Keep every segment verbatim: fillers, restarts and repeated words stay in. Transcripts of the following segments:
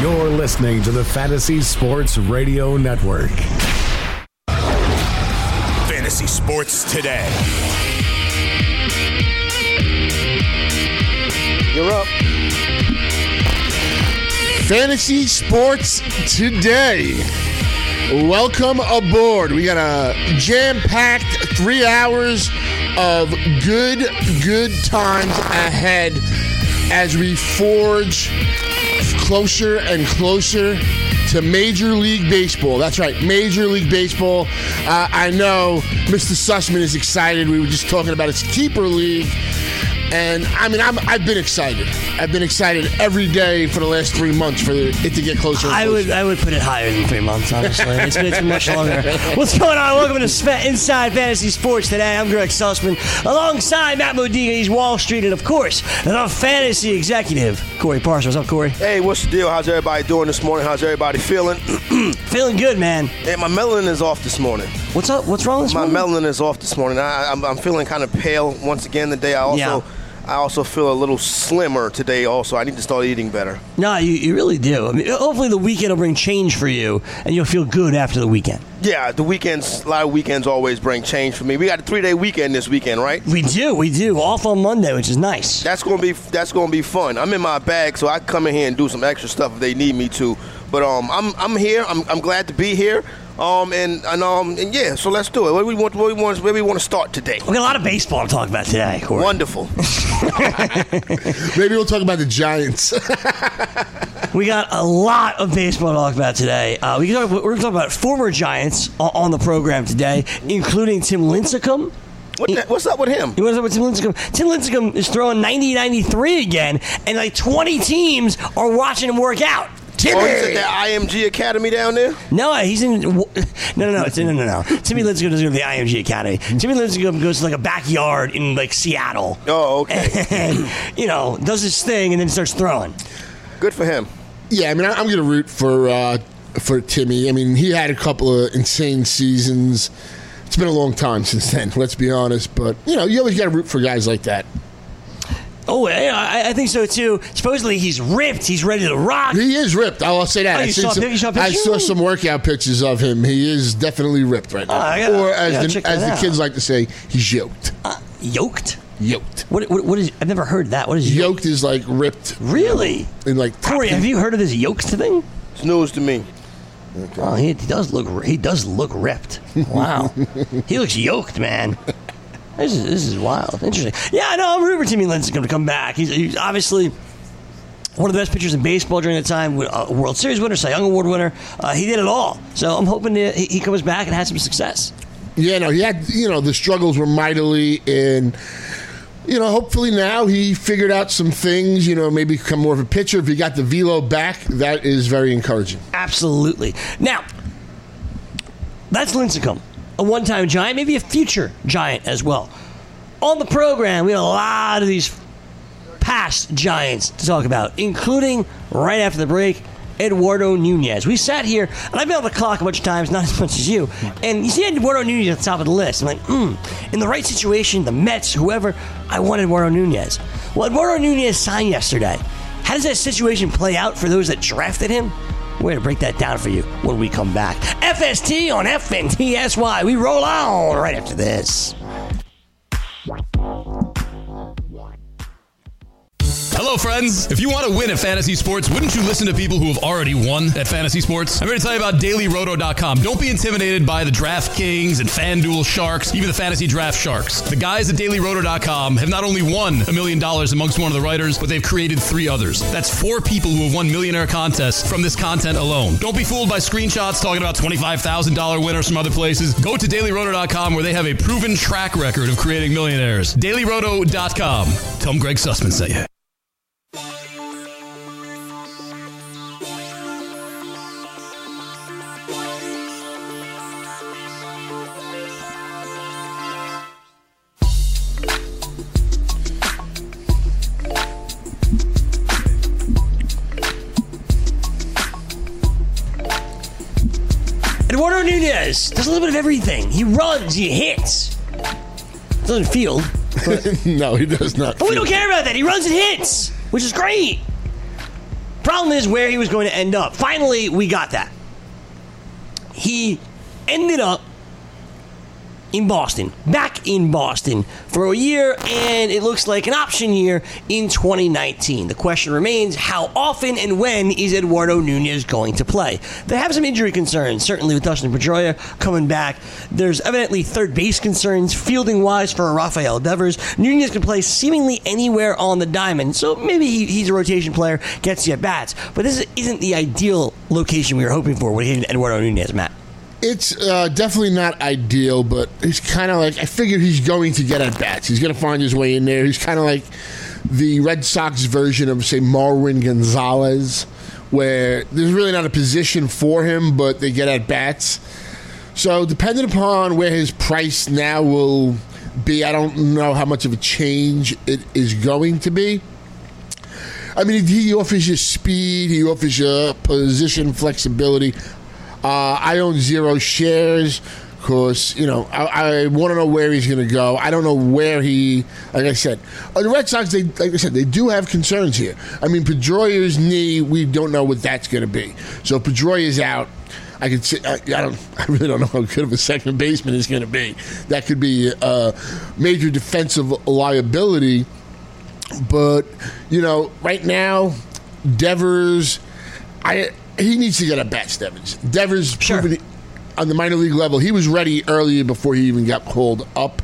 You're listening to the Fantasy Sports Radio Network. Fantasy Sports Today. You're up. Fantasy Sports Today. Welcome aboard. We got a jam-packed three hours of good, good times ahead as we forge closer and closer to Major League Baseball. That's right, Major League Baseball. Uh, I know Mister Sussman is excited. We were just talking about his keeper league. And, I mean, I'm, I've been excited. I've been excited every day for the last three months for it to get closer and closer. I would I would put it higher than three months, honestly. It's been too much longer. What's going on? Welcome to Inside Fantasy Sports Today. I'm Greg Sussman. Alongside Matt Modiga, he's Wall Street. And, of course, the fantasy executive, Corey Parsons. What's up, Corey? Hey, what's the deal? How's everybody doing this morning? How's everybody feeling? Feeling good, man. Hey, my melanin is off this morning. What's up? What's wrong this my morning? My melanin is off this morning. I, I'm, I'm feeling kind of pale once again today. I also... Yeah. I also feel a little slimmer today also. I need to start eating better. No, you, you really do. I mean, hopefully the weekend will bring change for you, and you'll feel good after the weekend. Yeah, the weekends, a lot of weekends always bring change for me. We got a three-day weekend this weekend, right? We do, we do. Off on Monday, which is nice. That's gonna be that's gonna be fun. I'm in my bag, so I can come in here and do some extra stuff if they need me to. But um, I'm I'm here. I'm I'm glad to be here. Um and and um and yeah, so let's do it. What do we want? What do we want? Where we want to start today? We got a lot of baseball to talk about today, Corey. Wonderful. Maybe we'll talk about the Giants. We got a lot of baseball to talk about today. Uh, we can talk, we're going to talk about former Giants on, on the program today, including Tim Lincecum. What the, what's up with him? What's up with Tim Lincecum? Tim Lincecum is throwing ninety ninety-three again, and like twenty teams are watching him work out. Timmy. Oh, he's at that I M G Academy down there? No, he's in. No, no, no, it's, no, no, no. Timmy Lincecum doesn't go to the I M G Academy. Timmy Lincecum goes to like a backyard in like Seattle. Oh, okay. And, you know, does his thing and then starts throwing. Good for him. Yeah, I mean, I'm going to root for uh, for Timmy. I mean, he had a couple of insane seasons. It's been a long time since then, let's be honest. But, you know, you always got to root for guys like that. Oh, yeah, I, I think so, too. Supposedly he's ripped. He's ready to rock. He is ripped. I'll say that. Oh, I, you saw some, you saw I saw some workout pictures of him. He is definitely ripped right now. Oh, I gotta, or as, gotta the, check as that the out. kids like to say, he's yoked. Uh, yoked? Yoked. What, what? What is? I've never heard that. What is yoked? Yoked is like ripped. Really? In like Corey, have you heard of this yoked thing? It's news to me. Okay. Oh, he, he does look. He does look ripped. Wow, he looks yoked, man. This is this is wild. Interesting. Yeah, no, I'm rooting for Timmy Lincecum to come back. He's, he's obviously one of the best pitchers in baseball during the time. Uh, World Series winner, Cy Young Award winner. Uh, he did it all. So I'm hoping that he, he comes back and has some success. Yeah, no, he had, you know, the struggles were mightily in, you know, hopefully now he figured out some things, you know, maybe become more of a pitcher. If he got the velo back, that is very encouraging. Absolutely. Now, that's Lincecum, a one-time Giant, maybe a future Giant as well. On the program, we have a lot of these past Giants to talk about, including, right after the break, Eduardo Nunez. We sat here, and I've been on the clock a bunch of times, not as much as you, and you see Eduardo Nunez at the top of the list. I'm like, hmm, in the right situation, the Mets, whoever, I want Eduardo Nunez. Well, Eduardo Nunez signed yesterday. How does that situation play out for those that drafted him? We're going to break that down for you when we come back. F S T on F N T S Y. We roll on right after this. Hello, friends. If you want to win at fantasy sports, wouldn't you listen to people who have already won at fantasy sports? I'm here to tell you about Daily Roto dot com. Don't be intimidated by the DraftKings and FanDuel Sharks, even the Fantasy Draft Sharks. The guys at Daily Roto dot com have not only won a million dollars amongst one of the writers, but they've created three others. That's four people who have won millionaire contests from this content alone. Don't be fooled by screenshots talking about twenty-five thousand dollars winners from other places. Go to Daily Roto dot com where they have a proven track record of creating millionaires. Daily Roto dot com. Tell them Greg Sussman sent you. Eduardo Nunez does a little bit of everything. He runs, he hits. Doesn't field. But, No, he does not. but we don't care about that. He runs and hits, which is great. Problem is where he was going to end up. Finally, we got that. He ended up in Boston, back in Boston for a year, and it looks like an option year in twenty nineteen. The question remains, how often and when is Eduardo Nunez going to play? They have some injury concerns, certainly with Dustin Pedroia coming back. There's evidently third base concerns, fielding-wise for Rafael Devers. Nunez can play seemingly anywhere on the diamond, so maybe he, he's a rotation player, gets you at bats. But this isn't the ideal location we were hoping for when hitting Eduardo Nunez, Matt. It's uh, definitely not ideal, but he's kind of like, I figure he's going to get at bats. He's going to find his way in there. He's kind of like the Red Sox version of, say, Marwin Gonzalez, where there's really not a position for him, but they get at bats. So depending upon where his price now will be, I don't know how much of a change it is going to be. I mean, he offers you speed. He offers you position flexibility. Uh, I own zero shares because, you know, I, I want to know where he's going to go. I don't know where he, like I said. Uh, the Red Sox, they, like I said, they do have concerns here. I mean, Pedroia's knee, we don't know what that's going to be. So if Pedroia's out, I could say, I, I don't, I really don't know how good of a second baseman is going to be. That could be a major defensive liability. But, you know, right now, Devers, I... He needs to get a bats, Devers. Devers, sure. proven on the minor league level, he was ready earlier before he even got called up.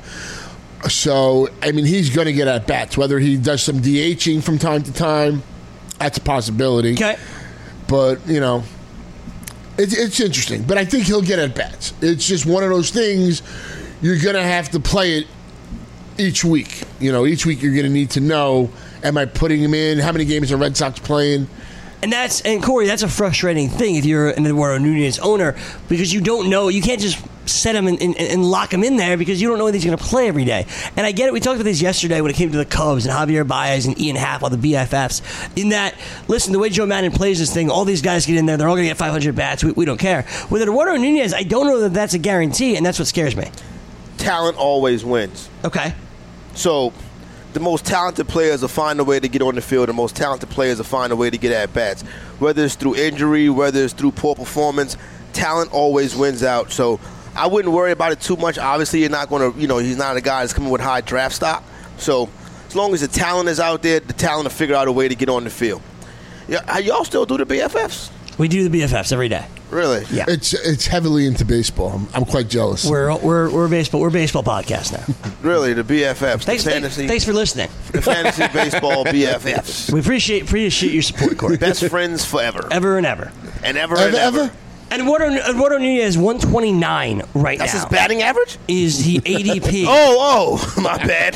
So, I mean, he's going to get at bats. Whether he does some DHing from time to time, that's a possibility. Okay. But, you know, it, it's interesting. But I think he'll get at bats. It's just one of those things, you're going to have to play it each week. You know, each week you're going to need to know, am I putting him in? How many games are Red Sox playing? And that's and Corey, that's a frustrating thing if you're an Eduardo Nunez owner, because you don't know, you can't just set him and, and, and lock him in there because you don't know that he's going to play every day. And I get it. We talked about this yesterday when it came to the Cubs and Javier Baez and Ian Happ, all the B F Fs. In that, listen, the way Joe Madden plays this thing, all these guys get in there, they're all going to get five hundred bats. We, we don't care. With Eduardo Nunez, I don't know that that's a guarantee, and that's what scares me. Talent always wins. Okay. So the most talented players will find a way to get on the field. The most talented players will find a way to get at bats. Whether it's through injury, whether it's through poor performance, talent always wins out. So I wouldn't worry about it too much. Obviously, you're not going to, you know, he's not a guy that's coming with high draft stock. So as long as the talent is out there, the talent will figure out a way to get on the field. Yeah, y'all still do the B F Fs? We do the B F Fs every day. Really? Yeah. It's it's heavily into baseball. I'm, I'm quite jealous. We're we're we're a baseball we're a baseball podcast now. Really, the B F Fs. Thanks, the fantasy, thanks for listening. The fantasy baseball B F Fs. We appreciate appreciate your support, Corey. Best friends forever. Ever and ever. And ever ever, and ever. ever? And Eduardo, Eduardo Nunez, one twenty-nine right That's now. his batting average? Is he A D P? Oh, oh, my bad.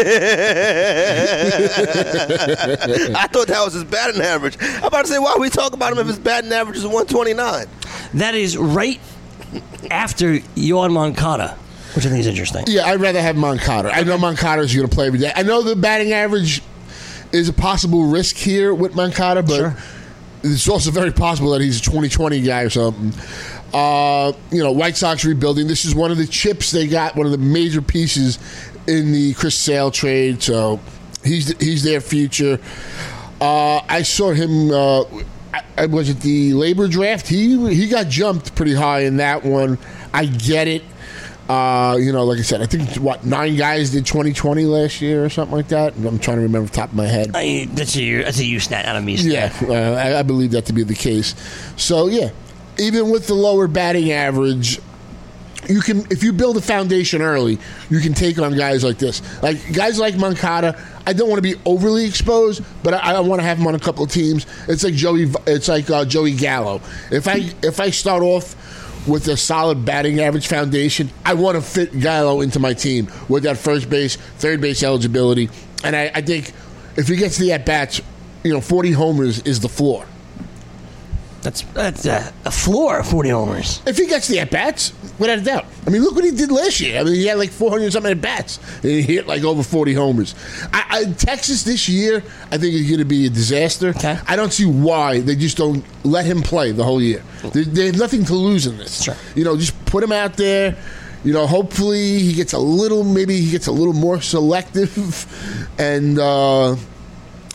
I thought that was his batting average. I'm about to say, why are we talking about him if his batting average is one twenty-nine? That is right after Yohan Moncada, which I think is interesting. Yeah, I'd rather have Moncada. I know Moncada is going to play every day. I know the batting average is a possible risk here with Moncada, but Sure. it's also very possible that he's a twenty twenty guy or something. Uh, you know, White Sox rebuilding. This is one of the chips they got, one of the major pieces in the Chris Sale trade. So he's he's their future. Uh, I saw him. Uh, I, was it the labor draft? He he got jumped pretty high in that one. I get it. Uh, you know, like I said, I think what nine guys did twenty twenty last year or something like that. I'm trying to remember off the top of my head. I, that's a that's a you stat, not a me stat. Yeah, uh, I, I believe that to be the case. So yeah, even with the lower batting average, you can if you build a foundation early, you can take on guys like this, like guys like Moncada. I don't want to be overly exposed, but I, I want to have him on a couple of teams. It's like Joey. It's like uh, Joey Gallo. If I if I start off with a solid batting average foundation, I want to fit Gallo into my team with that first base, third base eligibility. And I, I think if he gets the at-bats, you know, forty homers is the floor. That's that's a, a floor of forty homers. If he gets the at-bats, without a doubt. I mean, look what he did last year. I mean, he had like four hundred something at-bats. And he hit like over forty homers. I, I, Texas this year, I think is going to be a disaster. Okay. I don't see why they just don't let him play the whole year. They, they have nothing to lose in this. Sure. You know, just put him out there. You know, hopefully he gets a little, maybe he gets a little more selective. And, uh,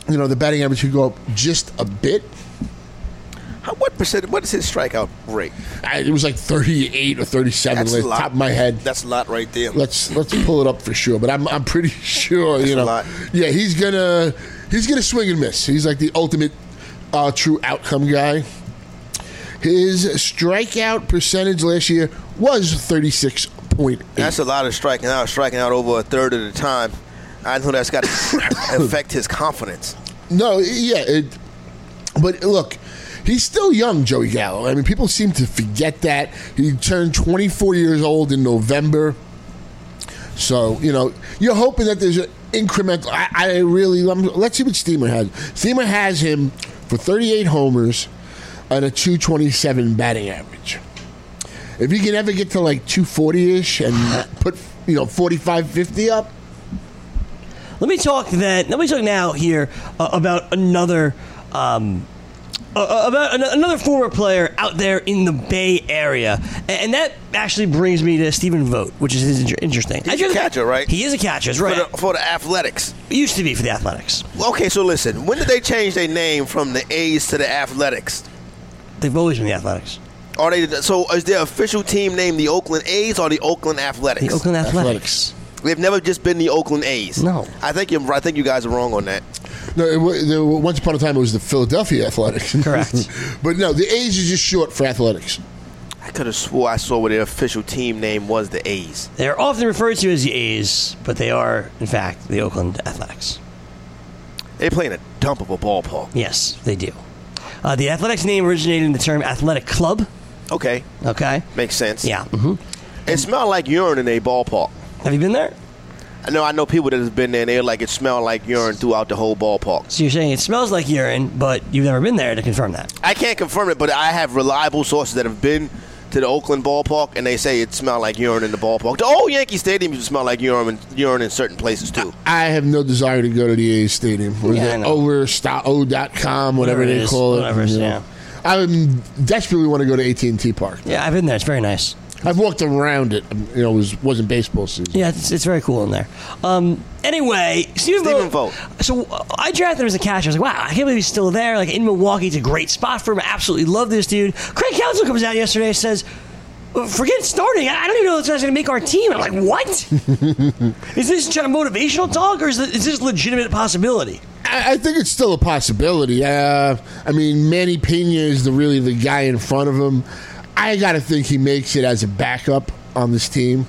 you know, the batting average could go up just a bit. How, what percent? What is his strikeout rate? I, it was like thirty-eight or thirty-seven, That's like, a lot. top of my head. That's a lot right there. Let's let's pull it up for sure. But I'm I'm pretty sure That's you know. a lot. Yeah, he's gonna he's gonna swing and miss. He's like the ultimate uh, true outcome guy. His strikeout percentage last year was thirty-six point eight. That's a lot of striking out. Striking out over a third of the time. I know that's got to affect his confidence. No, yeah, it, but look, he's still young, Joey Gallo. I mean, people seem to forget that. He turned twenty-four years old in November. So, you know, you're hoping that there's an incremental. I, I really, I'm, let's see what Steamer has. Steamer has him for thirty-eight homers and a two twenty-seven batting average. If he can ever get to like two forty-ish and put, you know, forty-five, fifty up. Let me talk then. Let me talk now here uh, about another um, uh, about an- another former player out there in the Bay Area, and, and that actually brings me to Stephen Vogt, which is inter- interesting. He's a catcher, right? He is a catcher, that's right. For the, for the Athletics. It used to be for the Athletics. Okay, so listen. When did they change their name from the A's to the Athletics? They've always been the Athletics. Are they? So is their official team named the Oakland A's or the Oakland Athletics? The Oakland Athletics. Athletics. They've never just been the Oakland A's. No. I think you're. I think you guys are wrong on that. No, it, wa- there, were- once upon a time it was the Philadelphia Athletics. Correct. But no, the A's is just short for athletics. I could have swore I saw where their official team name was the A's. They're often referred to as the A's, but they are, in fact, the Oakland Athletics. They play in a dump of a ballpark. Yes, they do. Uh, the Athletics name originated in the term athletic club. Okay, Okay. makes sense. Yeah. hmm It smelled like urine in a ballpark. Have you been there? I know. I know people that have been there. and They're like it smelled like urine throughout the whole ballpark. So you're saying it smells like urine, but you've never been there to confirm that. I can't confirm it, but I have reliable sources that have been to the Oakland ballpark, and they say it smelled like urine in the ballpark. The old Yankee Stadium used to smell like urine, urine in certain places too. I have no desire to go to the A's stadium. What is Yeah, I it? know. Oversto dot com, whatever, Whatever it they is, call it. whatever it is, you know. yeah. I desperately want to go to A T and T Park. Yeah, I've been there. It's very nice. I've walked around it. You know, it was, wasn't baseball season. Yeah, it's, it's very cool in there. Um, anyway, Stephen, Stephen Vogt. Vogt. So uh, I drafted him as a catcher. I was like, wow, I can't believe he's still there. Like in Milwaukee, it's a great spot for him. I absolutely love this dude. Craig Counsell comes out yesterday and says, forget starting. I don't even know if this guy's going to make our team. I'm like, what? Is this kind of motivational talk, or is this, is this a legitimate possibility? I, I think it's still a possibility. Uh, I mean, Manny Pena is the really the guy in front of him. I got to think he makes it as a backup on this team.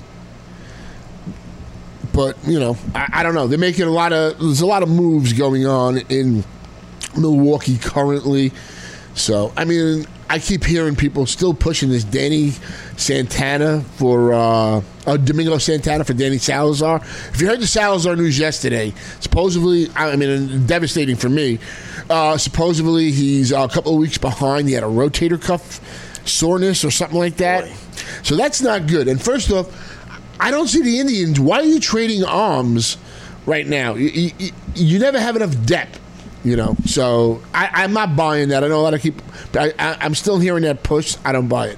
But, you know, I, I don't know. They're making a lot of, there's a lot of moves going on in Milwaukee currently. So, I mean, I keep hearing people still pushing this Danny Santana for, uh, uh, Domingo Santana for Danny Salazar. If you heard the Salazar news yesterday, supposedly, I mean, devastating for me, uh, supposedly he's a couple of weeks behind. He had a rotator cuff soreness or something like that. Boy. So that's not good. And first off, I don't see the Indians. Why are you trading arms right now? You, you, you never have enough depth, you know. So I, I'm not buying that. I know a lot of people. I, I, I'm still hearing that push. I don't buy it.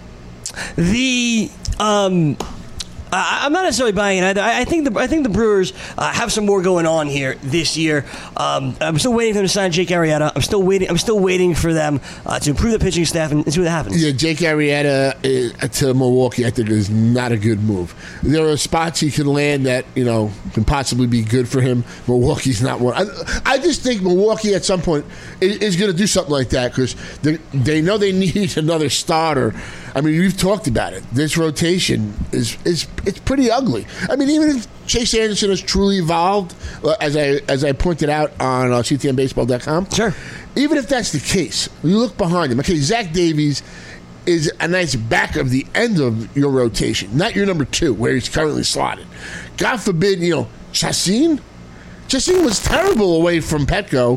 The um, I, I'm not necessarily buying it either. I, I think the I think the Brewers uh, have some more going on here this year. Um, I'm still waiting for them to sign Jake Arrieta. I'm still waiting. I'm still waiting for them uh, to improve the pitching staff and, and see what happens. Yeah, Jake Arrieta is, to Milwaukee, I think is not a good move. There are spots he can land that you know can possibly be good for him. Milwaukee's not one. I, I just think Milwaukee at some point is, is going to do something like that because they, they know they need another starter. I mean, we've talked about it. This rotation is is it's pretty ugly. I mean, even if Chase Anderson has truly evolved, uh, as I as I pointed out on uh, C T N baseball dot com. Sure. Even if that's the case, you look behind him. Okay, Zach Davies is a nice back of the end of your rotation, not your number two, where he's currently slotted. God forbid, you know, Chacin? Chacin was terrible away from Petco.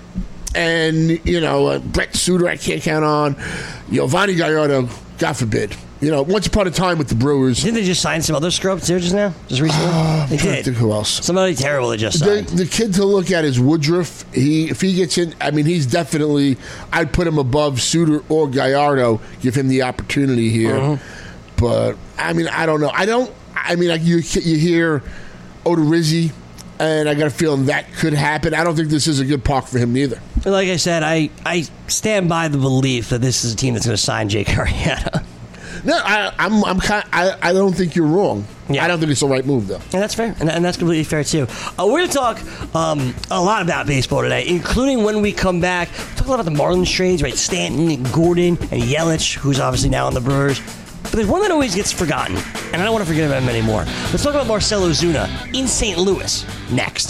And, you know, uh, Brett Suter I can't count on. Giovanni Gallardo, God forbid. You know, once upon a time with the Brewers. Didn't they just sign some other scrubs too just now? Just recently? Uh, they I'm trying did. to think who else. Somebody terrible they just The, signed. the kid to look at is Woodruff. He if he gets in, I mean, he's definitely. I'd put him above Suter or Gallardo. Give him the opportunity here, Mm-hmm. but I mean, I don't know. I don't. I mean, like you you hear Odorizzi and I got a feeling that could happen. I don't think this is a good park for him neither. Like I said, I, I stand by the belief that this is a team that's going to sign Jake Arrieta. No, I, I'm I'm kind. I, I don't think you're wrong. Yeah. I don't think it's the right move though. And that's fair, and, and that's completely fair too. Uh, we're going to talk um, a lot about baseball today, including when we come back. Talk a lot about the Marlins trades, right? Stanton, and Gordon, and Yelich, who's obviously now on the Brewers. But there's one that always gets forgotten, and I don't want to forget about him anymore. Let's talk about Marcell Ozuna in Saint Louis next.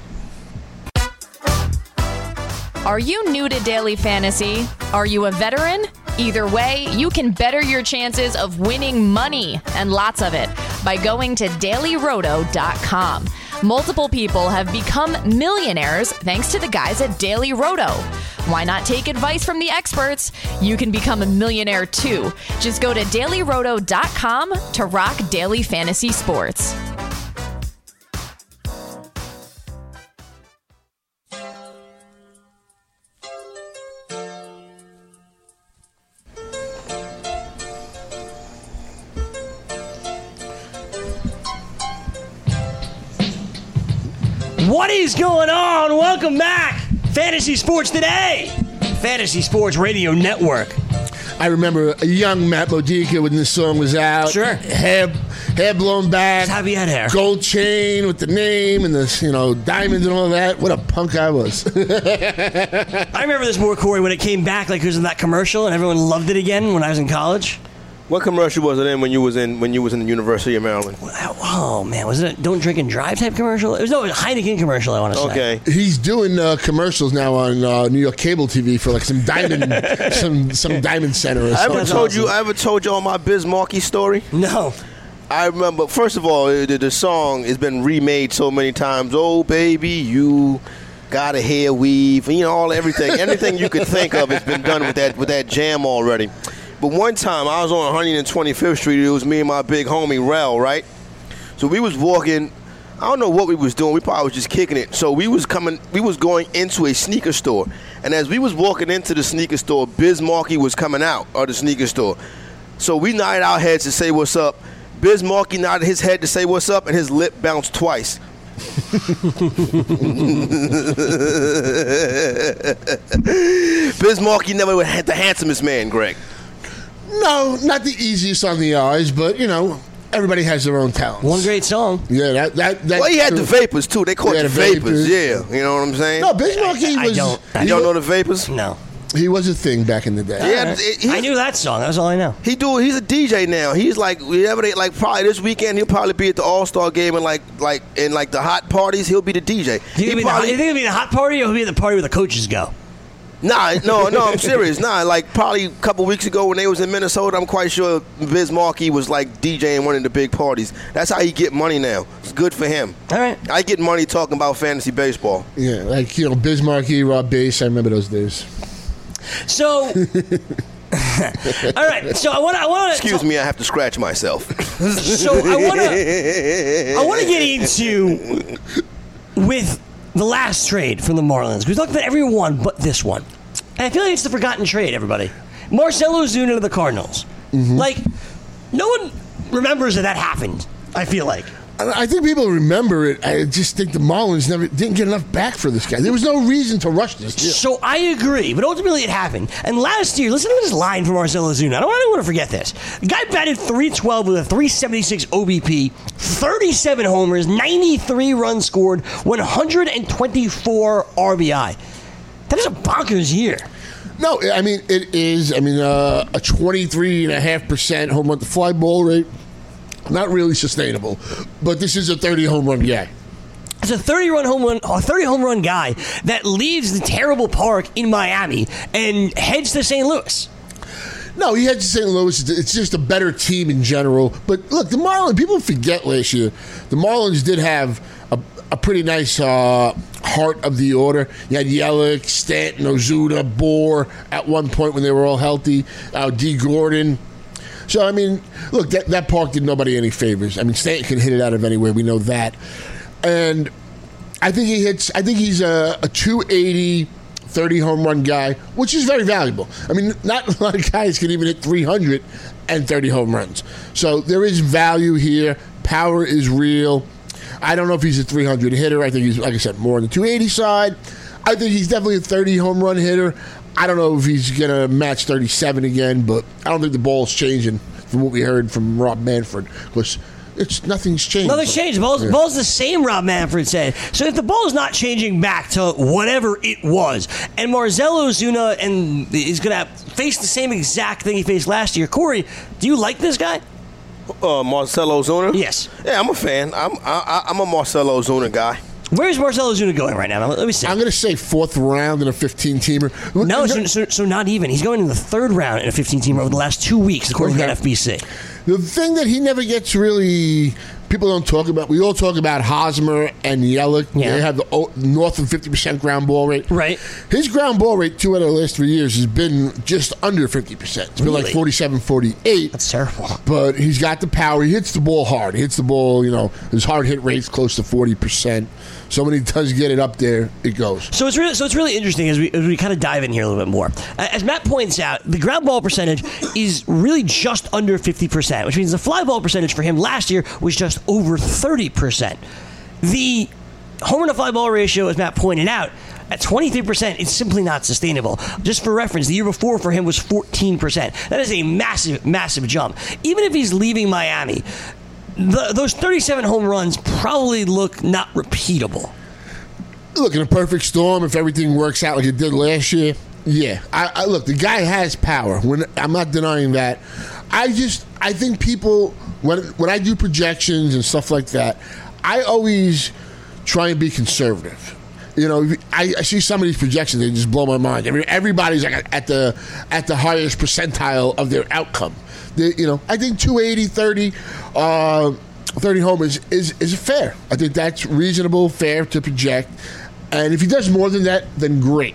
Are you new to daily fantasy? Are you a veteran? Either way, you can better your chances of winning money, and lots of it, by going to daily roto dot com. Multiple people have become millionaires thanks to the guys at Daily Roto. Why not take advice from the experts? You can become a millionaire too. Just go to daily roto dot com to rock daily fantasy sports. What is going on? Welcome back. Fantasy Sports Today. Fantasy Sports Radio Network. I remember a young Matt Modica when this song was out. Sure. Hair, hair blown back. Have you had hair? Gold chain with the name and the, you know, diamonds and all that. What a punk I was. I remember this more, Corey, when it came back, like it was in that commercial, and everyone loved it again when I was in college. What commercial was it in when you was in when you was in the University of Maryland? Oh man, was it a Don't Drink and Drive type commercial? It was no, it was a Heineken commercial. I want to say. Okay. He's doing uh, commercials now on uh, New York cable T V for like some diamond, some some diamond center. Or I something. ever told you? I ever told you all my Biz Markie story? No. I remember. First of all, the, the song has been remade so many times. Oh baby, you got a hair weave. You know, all everything, anything you could think of has been done with that with that jam already. But one time, I was on one twenty-fifth Street. It was me and my big homie, Rel, right? So we was walking. I don't know what we was doing. We probably was just kicking it. So we was coming. We was going into a sneaker store. And as we was walking into the sneaker store, Biz Markie was coming out of the sneaker store. So we nodded our heads to say what's up. Biz Markie nodded his head to say what's up, and his lip bounced twice. Biz Markie never had the handsomest man, Greg. No, not the easiest on the eyes, but, you know, everybody has their own talents. One great song. Yeah, that that that. Well, he had the Vapors too. They caught Yeah, the, the vapors. Vapors. Yeah, you know what I'm saying? No, Biz Markie I- I was. don't. I you don't know the Vapors? No. He was a thing back in the day. Yeah, Alright. it- he- I knew that song. That was all I know. He do. He's a D J now. He's like whenever they like probably this weekend he'll probably be at the All Star game and like like in like the hot parties he'll be the D J. You He think, it'll be the, probably, you think it'll be the hot party, or it'll be the party where the coaches go? nah, no, no, I'm serious. Nah, like probably a couple weeks ago when they was in Minnesota, I'm quite sure Biz Markie was like DJing one of the big parties. That's how he get money now. It's good for him. All right. I get money talking about fantasy baseball. Yeah, like, you know, Biz Markie, Rob Bass. I remember those days. So, all right. So I want to. I want to. Excuse me, I have to scratch myself. So I want to. I want to get into with the last trade from the Marlins. We talked about every one but this one. And I feel like it's the forgotten trade, everybody. Marcell Ozuna to the Cardinals. Mm-hmm. Like, no one remembers that that happened, I feel like. I I think people remember it. I just think the Marlins never didn't get enough back for this guy. There was no reason to rush this deal. So I agree, but ultimately it happened. And last year, listen to this line from Marcell Ozuna. I don't, I don't want to forget this. The guy batted three twelve with a three seventy-six O B P, thirty-seven homers, ninety-three runs scored, one hundred twenty-four R B I. That is a bonkers year. No, I mean, it is, I mean, uh, a twenty-three point five percent home run to fly ball rate. Not really sustainable, but this is a thirty home run guy. It's a thirty-run home run, a thirty home run guy that leaves the terrible park in Miami and heads to Saint Louis. No, he heads to Saint Louis. It's just a better team in general. But look, the Marlins, people forget last year, the Marlins did have a, a pretty nice uh, heart of the order. You had Yelich, Stanton, Ozuna, Bohr at one point when they were all healthy, uh, D. Gordon. So, I mean, look, that, that park did nobody any favors. I mean, Stanton can hit it out of anywhere. We know that. And I think he hits, I think he's a, a two eighty, thirty home run guy, which is very valuable. I mean, not a lot of guys can even hit three hundred and thirty home runs. So there is value here. Power is real. I don't know if he's a three hundred hitter. I think he's, like I said, more on the two eighty side. I think he's definitely a thirty home run hitter. I don't know if he's going to match thirty-seven again, but I don't think the ball's changing from what we heard from Rob Manfred, because it's nothing's changed. Nothing's changed. The ball's, yeah. ball's the same, Rob Manfred said. So if the ball's not changing back to whatever it was, and Marcell Ozuna and is going to face the same exact thing he faced last year, Corey, do you like this guy? Uh, Marcell Ozuna? Yes. Yeah, I'm a fan. I'm I, I'm a Marcell Ozuna guy. Where's Marcell Ozuna going right now? Let me see. I'm going to say fourth round in a fifteen-teamer. No, so, so, so not even. He's going in the third round in a fifteen-teamer over the last two weeks, according Okay. to F B C. The thing that he never gets really, people don't talk about, we all talk about Hosmer and Yelich. Yeah. They have the o- north of fifty percent ground ball rate. Right. His ground ball rate, two out of the last three years, has been just under fifty percent. It's been Really? like forty-seven, forty-eight. That's terrible. But he's got the power. He hits the ball hard. He hits the ball, you know, his hard hit rate's close to forty percent. So when he does get it up there, it goes. So it's really, so it's really interesting as we as we kind of dive in here a little bit more. As Matt points out, the ground ball percentage is really just under fifty percent, which means the fly ball percentage for him last year was just over thirty percent. The homer to fly ball ratio, as Matt pointed out, at twenty-three percent, it's simply not sustainable. Just for reference, the year before for him was fourteen percent. That is a massive, massive jump. Even if he's leaving Miami, the, those thirty-seven home runs probably look not repeatable. Look, in a perfect storm, if everything works out like it did last year, yeah. I, I look, the guy has power. When, I'm not denying that. I just, I think people, when when I do projections and stuff like that, I always try and be conservative. You know, I, I see some of these projections; they just blow my mind. Every, everybody's like at the at the highest percentile of their outcome. They, you know, I think two eighty, thirty, uh, thirty homers is is fair. I think that's reasonable, fair to project. And if he does more than that, then great.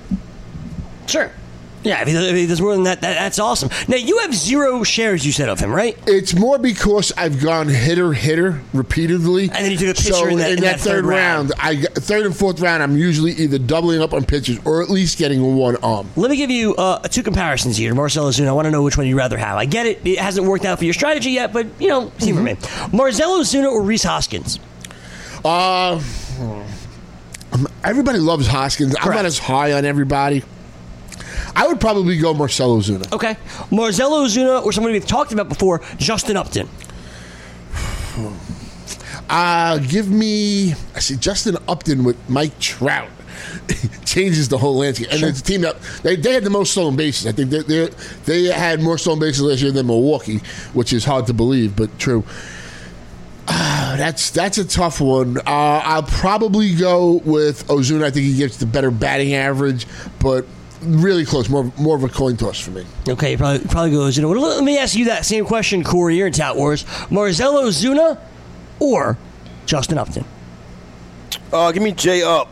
Sure. Yeah, if he, if he does more than that, that, that's awesome. Now, you have zero shares, you said, of him, right? It's more because I've gone hitter, hitter repeatedly. And then you took a pitcher so in that, in in that, that third, third round. round. I third and fourth round, I'm usually either doubling up on pitchers or at least getting one arm. Let me give you uh, two comparisons here. Marcell Ozuna, I want to know which one you'd rather have. I get it. It hasn't worked out for your strategy yet, but, you know, see for me. Marcell Ozuna or Rhys Hoskins? Uh, everybody loves Hoskins. I'm Correct. not as high on everybody. I would probably go Marcell Ozuna. Okay. Marcell Ozuna or somebody we've talked about before, Justin Upton. Uh, give me, I see Justin Upton with Mike Trout. Changes the whole landscape. And Sure. it's a team that they, they had the most stolen bases. I think they, they they had more stolen bases last year than Milwaukee, which is hard to believe, but true. Uh, that's that's a tough one. Uh, I'll probably go with Ozuna. I think he gets the better batting average, but really close. More more of a coin toss for me. Okay, probably probably go Ozuna. Well, let me ask you that same question, Corey. You're in Tout Wars. Marcell Ozuna or Justin Upton? Uh, give me Jay Up.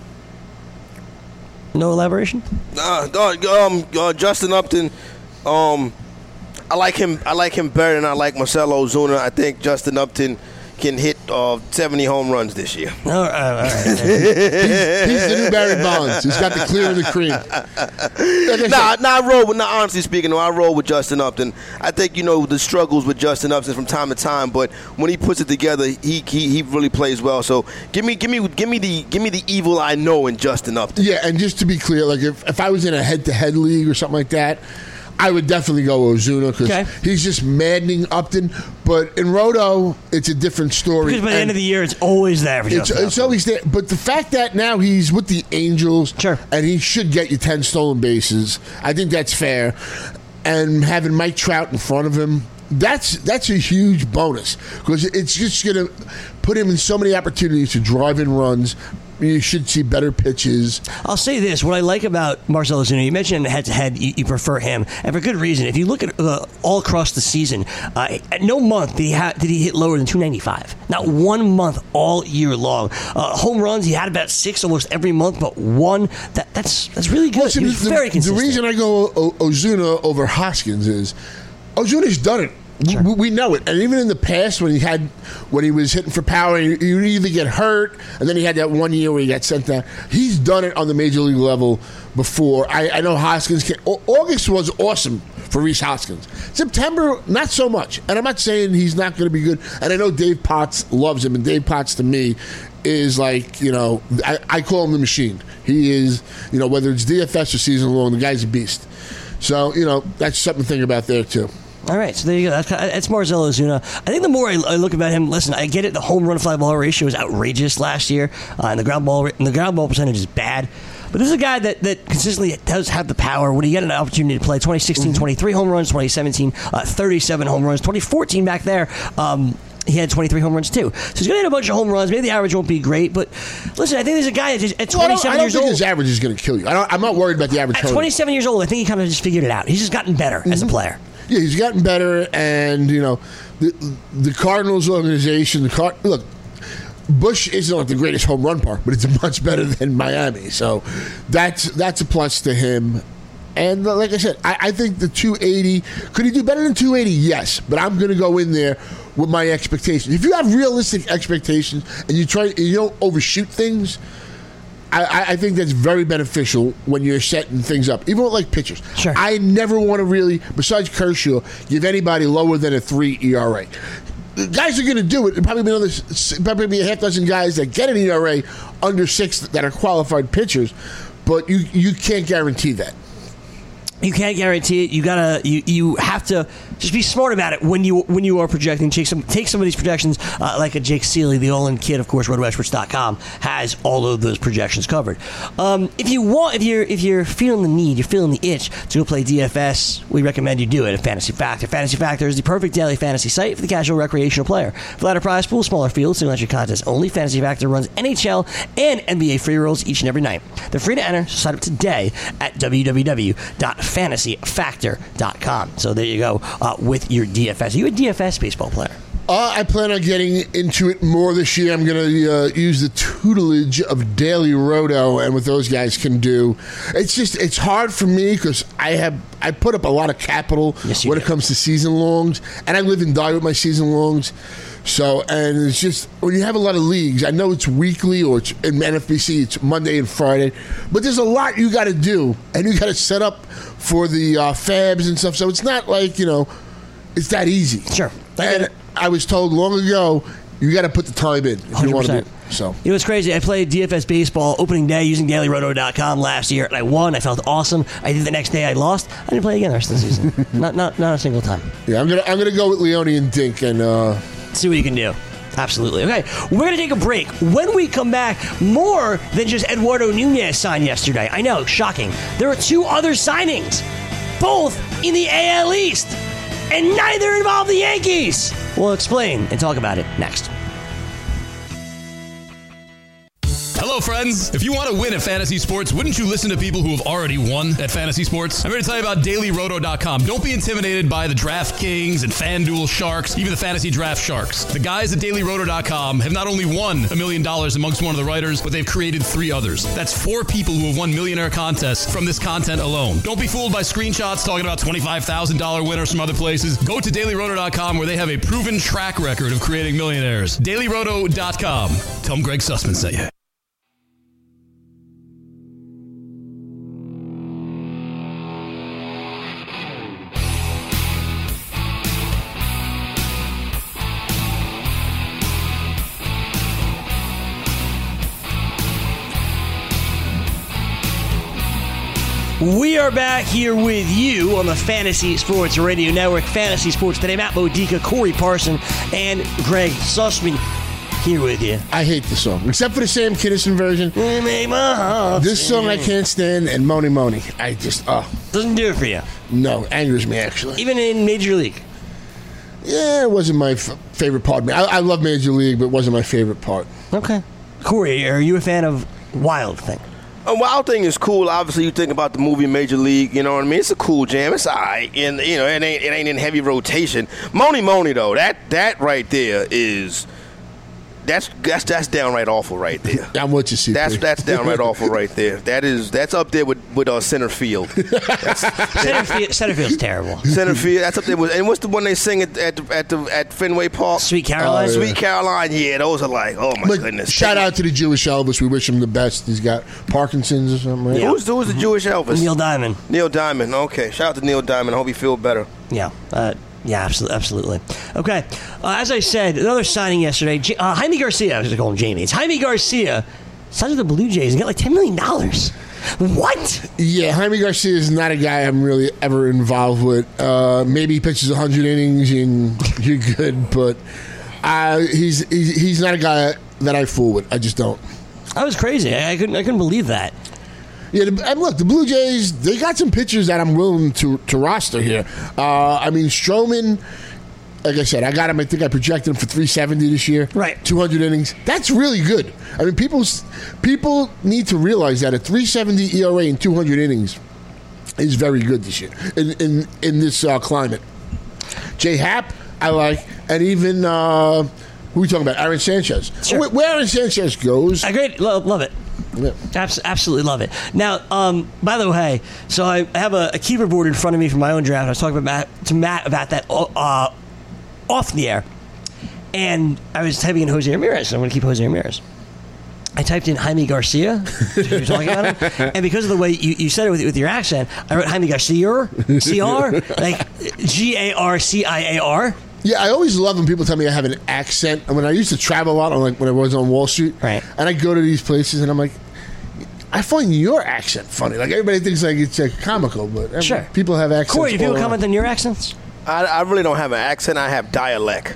No elaboration? Uh, uh, um, uh, Justin Upton. Um, I like him. I like him better than I like Marcell Ozuna. I think Justin Upton can hit uh, seventy home runs this year. All right, all right. He's, he's the new Barry Bonds. He's got the clear and the cream. Like Nah, nah, I roll with. Nah, honestly speaking, though, I roll with Justin Upton. I think you know the struggles with Justin Upton from time to time, but when he puts it together, he he, he really plays well. So give me give me give me the give me the evil I know in Justin Upton. Yeah, and just to be clear, like if, if I was in a head-to-head league or something like that, I would definitely go Ozuna because Okay. he's just maddening Upton. But in Roto, it's a different story. Because by the And end of the year, it's always there for it's, Justin it's Upton. always there. But the fact that now he's with the Angels, Sure. and he should get you ten stolen bases, I think that's fair. And having Mike Trout in front of him, that's that's a huge bonus because it's just going to put him in so many opportunities to drive in runs. You should see better pitches. I'll say this: what I like about Marcell Ozuna, you mentioned head-to-head, you, you prefer him, and for good reason. If you look at uh, all across the season, uh, at no month did he, ha- did he hit lower than two ninety-five. Not one month all year long. Uh, home runs, he had about six almost every month, but one. That, that's that's really good. Listen, he was the, very the consistent. reason I go o- Ozuna over Hoskins is Ozuna's done it. Sure. We, we know it, and even in the past, when he had, when he was hitting for power, he would either get hurt, and then he had that one year where he got sent down. He's done it on the major league level before. I, I know Hoskins can. August was awesome for Rhys Hoskins. September, not so much. And I'm not saying he's not going to be good. And I know Dave Potts loves him. And Dave Potts, to me, is like, you know, I, I call him the machine. He is, you know, whether it's D F S or season long, the guy's a beast. So, you know, that's something to think about there, too. All right, so there you go. That's, that's Marcell Ozuna. I think the more I, I look about him, listen, I get it. The home run fly ball ratio was outrageous last year, uh, and the ground ball and the ground ball percentage is bad. But this is a guy that, that consistently does have the power. When he get an opportunity to play, twenty sixteen, twenty-three home runs, twenty seventeen, uh, thirty-seven home runs, twenty fourteen back there. Um, he had twenty-three home runs, too. So he's going to hit a bunch of home runs. Maybe the average won't be great, but listen, I think there's a guy at, at twenty-seven well, I don't, I don't years think old. his average is going to kill you. I don't, I'm not worried about the average. At twenty-seven years old, I think he kind of just figured it out. He's just gotten better mm-hmm. as a player. Yeah, he's gotten better, and, you know, the the Cardinals organization, the Card- look, Busch isn't like the greatest home run park, but it's much better than Miami. So that's that's a plus to him. And like I said, I, I think the two eighty, could he do better than two eighty? Yes, but I'm going to go in there with my expectations. If you have realistic expectations and you try, and you don't overshoot things, I, I think that's very beneficial when you're setting things up, even with like pitchers. Sure. I never want to really, besides Kershaw, give anybody lower than a three E R A. The guys are going to do it. There'll probably be another, probably be a half dozen guys that get an E R A under six that are qualified pitchers, but you you can't guarantee that. You can't guarantee it. You gotta. You, you have to just be smart about it when you when you are projecting. Take some take some of these projections, uh, like a Jake Seeley, the all-in kid, of course. Roto Experts dot com has all of those projections covered. Um, if you want, if you're if you're feeling the need, you're feeling the itch to go play D F S, we recommend you do it at Fantasy Factor. Fantasy Factor is the perfect daily fantasy site for the casual recreational player. Flatter prize pool, smaller fields, single entry contests only. Fantasy Factor runs N H L and N B A free rolls each and every night. They're free to enter. So sign up today at w w w dot fantasy factor dot com. So there you go uh, with your D F S. Are you a D F S baseball player? Uh, I plan on getting into it more this year. I'm going to uh, use the tutelage of Daily Roto and what those guys can do. It's just, it's hard for me because I have, I put up a lot of capital yes, when do. it comes to season longs, and I live and die with my season longs. So, and it's just, when you have a lot of leagues, I know it's weekly, or it's in N F B C, it's Monday and Friday, but there's a lot you got to do, and you got to set up for the uh, fabs and stuff. So it's not like, you know, it's that easy. Sure. And I was told long ago, you got to put the time in if you want to do it. So. You know, it's crazy. I played D F S baseball opening day using daily roto dot com last year, and I won. I felt awesome. I did the next day. I lost. I didn't play again the rest of the season. not, not, not a single time. Yeah, I'm gonna, I'm gonna go with Leone and Dink and uh... see what you can do. Absolutely. Okay, we're going to take a break. When we come back, more than just Eduardo Nunez signed yesterday. I know, shocking. There are two other signings, both in the A L East, and neither involve the Yankees. We'll explain and talk about it next. Hello, friends. If you want to win at fantasy sports, wouldn't you listen to people who have already won at fantasy sports? I'm going to tell you about daily roto dot com. Don't be intimidated by the DraftKings and FanDuel Sharks, even the Fantasy Draft Sharks. The guys at daily roto dot com have not only won a million dollars amongst one of the writers, but they've created three others. That's four people who have won millionaire contests from this content alone. Don't be fooled by screenshots talking about twenty-five thousand dollars winners from other places. Go to daily roto dot com where they have a proven track record of creating millionaires. daily roto dot com. Tell them Greg Sussman sent you. We are back here with you on the Fantasy Sports Radio Network. Fantasy Sports Today. Matt Modica, Corey Parson, and Greg Sussman here with you. I hate the song, except for the Sam Kinison version. This song I can't stand, and Moni Moni. I just, oh. Doesn't do it for you. No, angers me, actually. Even in Major League? Yeah, it wasn't my f- favorite part. I, I love Major League, but it wasn't my favorite part. Okay. Corey, are you a fan of Wild Thing? A Wild Thing is cool. Obviously, you think about the movie Major League. You know what I mean? It's a cool jam. It's all right. And, you know, it ain't, it ain't in heavy rotation. Moni Moni, though, that, that right there is That's that's that's downright awful right there. I'm what you see. That's that's downright awful right there. That is that's up there with with uh, center field. That's, Center, field, center field's terrible. Center field. That's up there with. And what's the one they sing at at the, at, the, at Fenway Park? Sweet Caroline. Oh, Sweet Caroline. Yeah, those are like, oh my But goodness. shout out to the Jewish Elvis. We wish him the best. He's got Parkinson's or something, right? Yeah. Who's who's the Jewish Elvis? Neil Diamond. Neil Diamond. Okay, shout out to Neil Diamond. I hope you feel better. Yeah. Uh, yeah, absolutely. Absolutely. Okay. Uh, as I said, another signing yesterday. J- uh, Jaime Garcia. I was going to call him Jamie. It's Jaime Garcia. Signed with the Blue Jays and got like ten million dollars. What? Yeah, Jaime Garcia is not a guy I'm really ever involved with. Uh, maybe he pitches one hundred innings and you're good, but uh, he's, he's he's not a guy that I fool with. I just don't. That was crazy. I, I couldn't. I couldn't believe that. Yeah, the, and look, the Blue Jays, they got some pitchers that I'm willing to, to roster here. Uh, I mean, Stroman, like I said, I got him, I think I projected him for three seventy this year. Right. two hundred innings. That's really good. I mean, people people need to realize that a three seventy E R A in two hundred innings is very good this year in in, in this uh, climate. Jay Happ, I like, and even, uh, who are we talking about? Aaron Sanchez. Sure. Where, where Aaron Sanchez goes. I great. Love, love it. Yeah. Abs- absolutely love it. Now, um, by the way, so I have a, a keeper board in front of me for my own draft. I was talking about Matt, to Matt about that uh, off the air, and I was typing in Jose Ramirez. So I'm going to keep Jose Ramirez. I typed in Jaime Garcia. You're talking about him, and because of the way you, you said it with, with your accent, I wrote Jaime Garcia, C R, like G A R C I A R. Yeah, I always love when people tell me I have an accent. And when I used to travel a lot, on like when I was on Wall Street, right? And I go to these places, and I'm like, I find your accent funny. Like everybody thinks like it's like comical, but every, sure, people have accents. Corey, do people all comment on your accents? I, I really don't have an accent. I have dialect.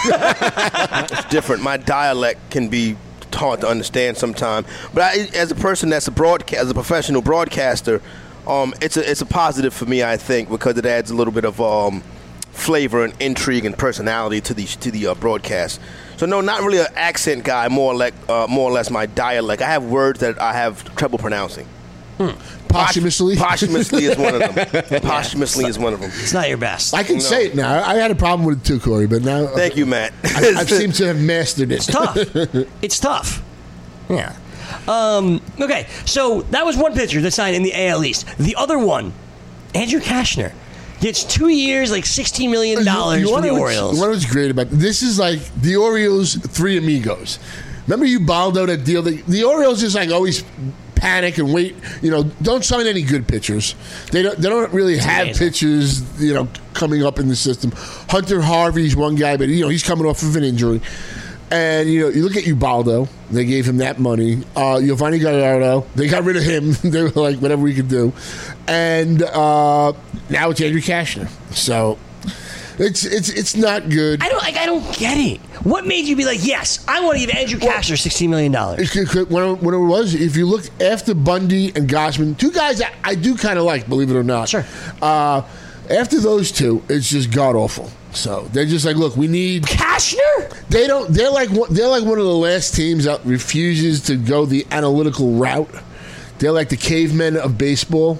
It's different. My dialect can be hard to understand sometimes. But I, as a person that's a broadcast, as a professional broadcaster, um, it's a it's a positive for me, I think, because it adds a little bit of um, flavor and intrigue and personality to the to the uh, broadcast. So no, not really an accent guy. More like uh, more or less my dialect. I have words that I have trouble pronouncing. Hmm. Posthumously? Posthumously is one of them. Posthumously is one of them. It's not your best. I can No. say it now. I had a problem with it too, Corey, but now Thank you, Matt. I, I seem to have mastered it. It's tough. It's tough. Yeah. Um, okay, so that was one pitcher that signed in the A L East. The other one, Andrew Kashner, gets two years, like sixteen million dollars You- you for wanna the know what's- Orioles. You know what's great about this is like the Orioles' three amigos. Remember Ubaldo, that deal? The, the Orioles just like always panic and wait. You know, don't sign any good pitchers. They don't. They don't really have amazing. pitchers. You know, coming up in the system. Hunter Harvey's one guy, but you know he's coming off of an injury. And you know, you look at Ubaldo. They gave him that money. Uh, Giovanni Gallardo. They got rid of him. They were like, whatever we could do. And uh, now it's Andrew Kashner. So it's it's it's not good. I don't like. I don't get it. What made you be like, yes, I want to give Andrew Kashner sixteen million dollars? It's good- good- When it, when it was, if you look after Bundy and Gossman, two guys I, I do kind of like, believe it or not. Sure. Uh, after those two, it's just god awful. So they're just like, look, we need Kashner. They don't. They're like one- they're like one of the last teams that refuses to go the analytical route. They're like the cavemen of baseball.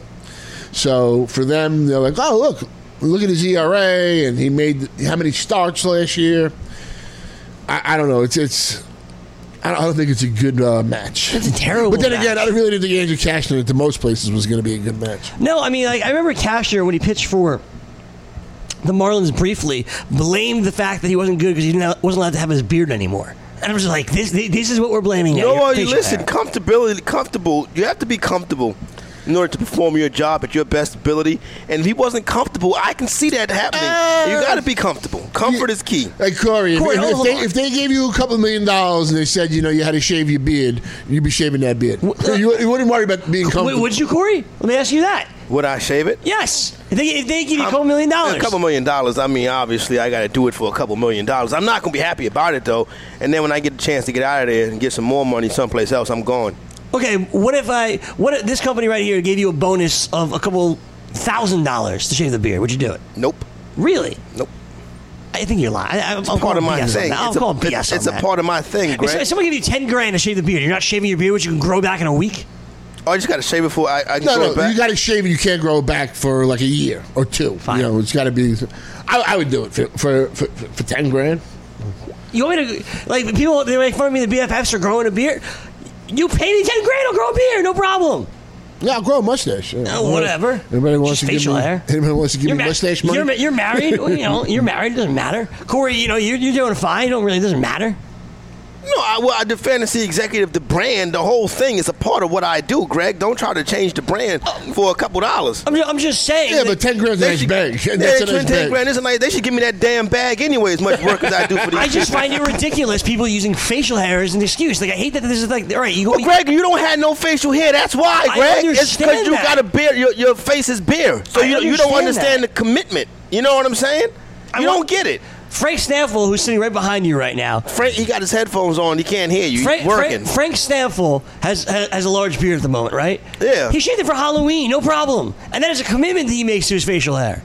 So for them, they're like, oh look, look at his E R A, and he made how many starts last year. I, I don't know. It's it's. I don't, I don't think it's a good uh, match. It's a terrible. But then match. again, I really didn't think Andrew Kashner to most places was going to be a good match. No, I mean, like I remember Kashner when he pitched for the Marlins briefly, blamed the fact that he wasn't good because he didn't, wasn't allowed to have his beard anymore. And I was just like, this this is what we're blaming. You know your what? You facial listen, hair. comfortability, comfortable. You have to be comfortable in order to perform your job at your best ability. And if he wasn't comfortable, I can see that happening. Uh, you got to be comfortable. Comfort is key. Hey, Corey, Corey, if, if, hold they, on. if they gave you a couple million dollars and they said, you know, you had to shave your beard, you'd be shaving that beard. You, you wouldn't worry about being comfortable. Wait, would you, Corey? Let me ask you that. Would I shave it? Yes. If they, if they give you a couple million dollars. A couple million dollars. I mean, obviously, I got to do it for a couple million dollars. I'm not going to be happy about it, though. And then when I get a chance to get out of there and get some more money someplace else, I'm gone. Okay, what if I, what if this company right here gave you a bonus of a couple thousand dollars to shave the beard? Would you do it? Nope. Really? Nope. I think you're lying. I, I'm It's I'm part of calling my B S on thing. that. I'll It's a, call B S it's, on it's a that. part of my thing, If, Greg. if someone gave you ten grand to shave the beard, you're not shaving your beard, which you can grow back in a week? Oh, I just got to shave it for I, I can No, grow no, it back. you got to shave it. You can't grow it back for like a year or two. Fine. You know, it's got to be. I, I would do it for for, for for ten grand. You want me to, like, people, they make fun of me, the B F Fs for growing a beard. You pay me ten grand, I'll grow a beard, no problem. Yeah, I'll grow a mustache. Yeah. Uh, whatever. Anybody wants Just to give facial me, hair. Anybody wants to give You're me ma- mustache money? You're, you're married. Well, you know, you're married. It doesn't matter. Corey, you know, you're, you're doing fine. It don't really, it doesn't matter. No, I, well, the fantasy executive, the brand, the whole thing is a part of what I do, Greg. Don't try to change the brand for a couple dollars. I'm just, I'm just saying. Yeah, but ten grand's a They nice should- bag. Yeah, That's a ten, nice ten bag. grand isn't like they should give me that damn bag anyway. As much work as I do for these I just people. find it ridiculous. People using facial hair as an excuse. Like I hate that this is like, all right, you go. Well, Greg, you don't have no facial hair. That's why, I Greg. It's because understand you that. got a beard. Your, your face is bare, so I you you don't understand understand that. the commitment. You know what I'm saying? I You want- don't get it. Frank Stanfill, who's sitting right behind you right now. Frank, he got his headphones on. He can't hear you. Frank, He's working. Frank, Frank Stanfill has, has has a large beard at the moment, right? Yeah. He shaved it for Halloween, no problem. And that is a commitment that he makes to his facial hair.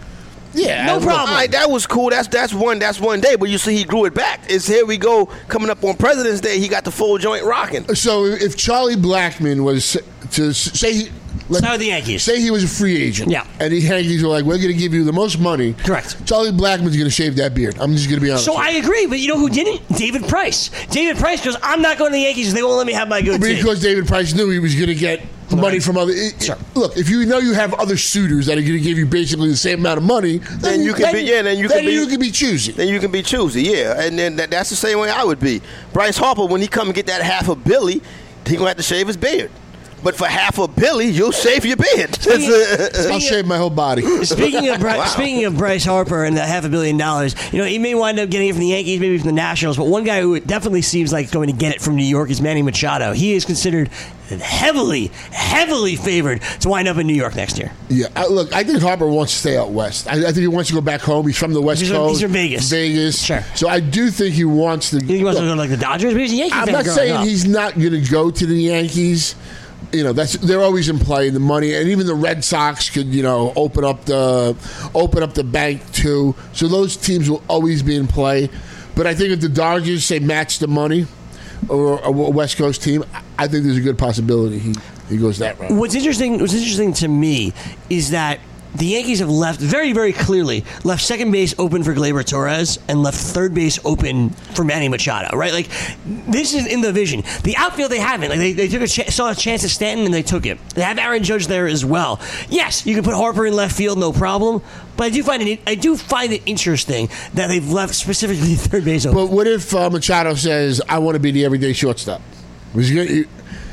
Yeah, No look, problem. All right, that was cool. That's that's one that's one day. But you see, he grew it back. It's here we go coming up on President's Day. He got the full joint rocking. So if Charlie Blackmon was to say, he, Start with the Yankees. say he was a free agent, Yeah. and the Yankees were like, "We're going to give you the most money." Correct. Charlie Blackmon's going to shave that beard. I'm just going to be honest. So I agree, but you know who didn't? David Price. David Price goes, I'm not going to the Yankees. They won't let me have my goatee. Because David Price knew he was going to get money from other. It, Sure. Look, if you know you have other suitors that are going to give you basically the same amount of money, then, you can be- yeah, then you then can be- you can be choosy. Then you can be choosy, yeah. And then that, that's the same way I would be. Bryce Harper, when he come and get that half a Billy, he gonna have to shave his beard. But for half a Billy, you'll shave your beard. I'll shave my whole body. Speaking of Bri- Wow. speaking of Bryce Harper and that half a billion dollars, you know he may wind up getting it from the Yankees, maybe from the Nationals. But one guy who definitely seems like going to get it from New York is Manny Machado. He is considered heavily, heavily favored to wind up in New York next year. Yeah, I, look, I think Harper wants to stay out west. I, I think he wants to go back home. He's from the West He's from- Coast. he's from Vegas. Vegas. Sure. So I do think he wants to. You think he wants look, to go to like the Dodgers? But he's a Yankee I'm fan not growing saying up. he's not going to go to the Yankees. You know, that's they're always in play, the money, and even the Red Sox could, you know, open up the open up the bank too. So those teams will always be in play. But I think if the Dodgers say match the money, or a West Coast team, I think there's a good possibility he, he goes that route. What's interesting, what's interesting to me is that the Yankees have left very, very clearly left second base open for Gleyber Torres and left third base open for Manny Machado. Right, like this is in the vision. The outfield they haven't. Like they, they took a ch- saw a chance at Stanton and they took it. They have Aaron Judge there as well. Yes, you can put Harper in left field, no problem. But I do find it. I do find it interesting that they've left specifically third base open. But what if uh, Machado says, "I want to be the everyday shortstop"? Was he gonna,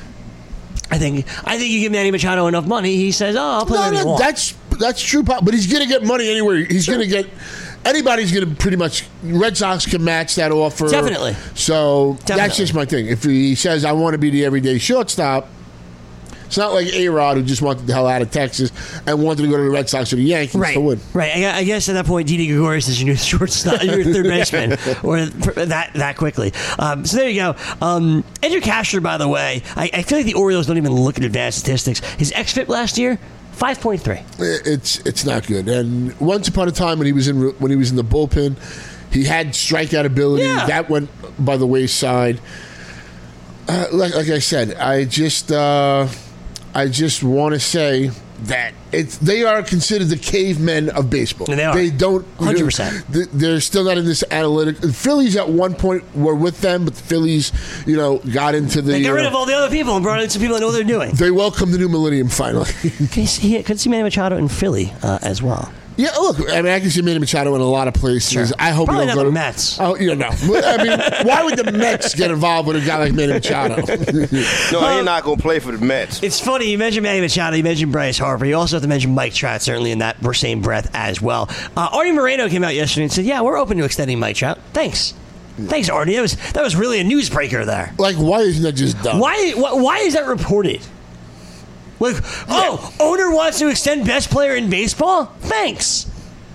I think. I think you give Manny Machado enough money, he says, "Oh, I'll play no, whatever you no, want." that's that's true. But he's going to get money anywhere. He's going to get. Anybody's going to pretty much. Red Sox can match that offer. Definitely. So that's Definitely. just my thing. If he says, "I want to be the everyday shortstop," it's not like A-Rod who just wanted the hell out of Texas and wanted to go to the Red Sox or the Yankees. Right, So would. right. I, I guess at that point, Didi Gregorius is your new shortstop, your third baseman, or that that quickly. Um, so there you go. Um, Andrew Cashner, by the way, I, I feel like the Orioles don't even look at advanced statistics. His xFIP last year, five point three. It's it's not good. And once upon a time when he was in when he was in the bullpen, he had strikeout ability. Yeah. That went by the wayside. Uh, like, like I said, I just uh, I just want to say that it's they are considered the cavemen of baseball. And they are. They don't one hundred percent. They're still not in this analytic. The Phillies at one point were with them, but the Phillies, you know, got into the. They got rid uh, of all the other people and brought in some people that know what they're doing. They welcomed the new millennium finally. Can you see, could see Manny Machado in Philly uh, as well. Yeah, look, I mean, I can see Manny Machado in a lot of places. Sure. I hope Probably you don't not go the to Mets. Oh, you know, I mean, why would the Mets get involved with a guy like Manny Machado? No, he's not gonna play for the Mets. It's funny, you mentioned Manny Machado, you mentioned Bryce Harper. You also have to mention Mike Trout, certainly in that same breath as well. Uh, Artie Moreno came out yesterday and said, yeah, we're open to extending Mike Trout. Thanks. Thanks, Artie. That was, that was really a newsbreaker there. Like, why isn't that just done? Why, why, why is that reported? Like, oh, owner wants to extend best player in baseball? Thanks.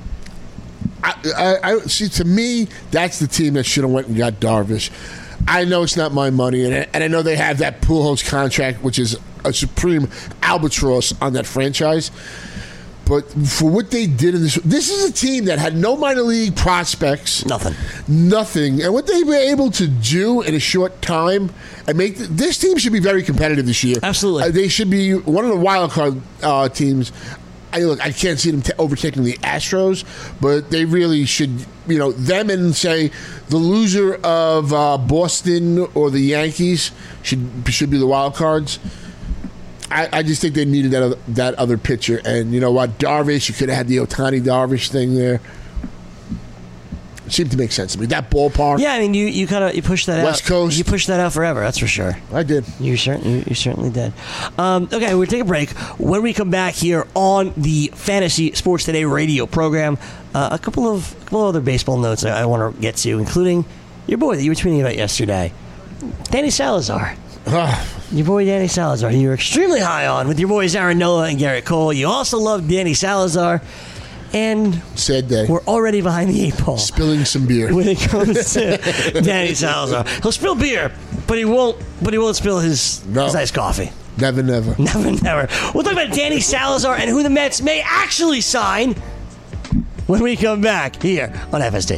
I, I, I see. To me, that's the team that should have went and got Darvish. I know it's not my money, and I, and I know they have that Pujols contract, which is a supreme albatross on that franchise. But for what they did in this, this is a team that had no minor league prospects, Nothing. nothing, and what they were able to do in a short time and make the, this team should be very competitive this year. Absolutely. Uh, they should be one of the wild card uh, teams. I look, I can't see them t- overtaking the Astros, but they really should, you know, them and say the loser of uh, Boston or the Yankees should should be the wild cards. I, I just think they needed that other, that other pitcher, and you know what, Darvish, you could have had the Ohtani Darvish thing there. Seemed to make sense to me. That ballpark. Yeah, I mean, you, you kind of you pushed that out. West Coast. You pushed that out forever. That's for sure. I did. You certainly you, you certainly did. Um, okay, we'll take a break. When we come back here on the Fantasy Sports Today radio program, uh, a couple of a couple of other baseball notes I, I want to get to, including your boy that you were tweeting about yesterday, Danny Salazar. Your boy Danny Salazar. You were extremely high on with your boys Aaron Nola and Garrett Cole. You also love Danny Salazar. And sad day. We're already behind the eight ball. Spilling some beer when it comes to Danny Salazar. He'll spill beer, but he won't. But he won't spill his, no. his iced coffee. Never, never, never, never. We'll talk about Danny Salazar and who the Mets may actually sign when we come back here on F S T.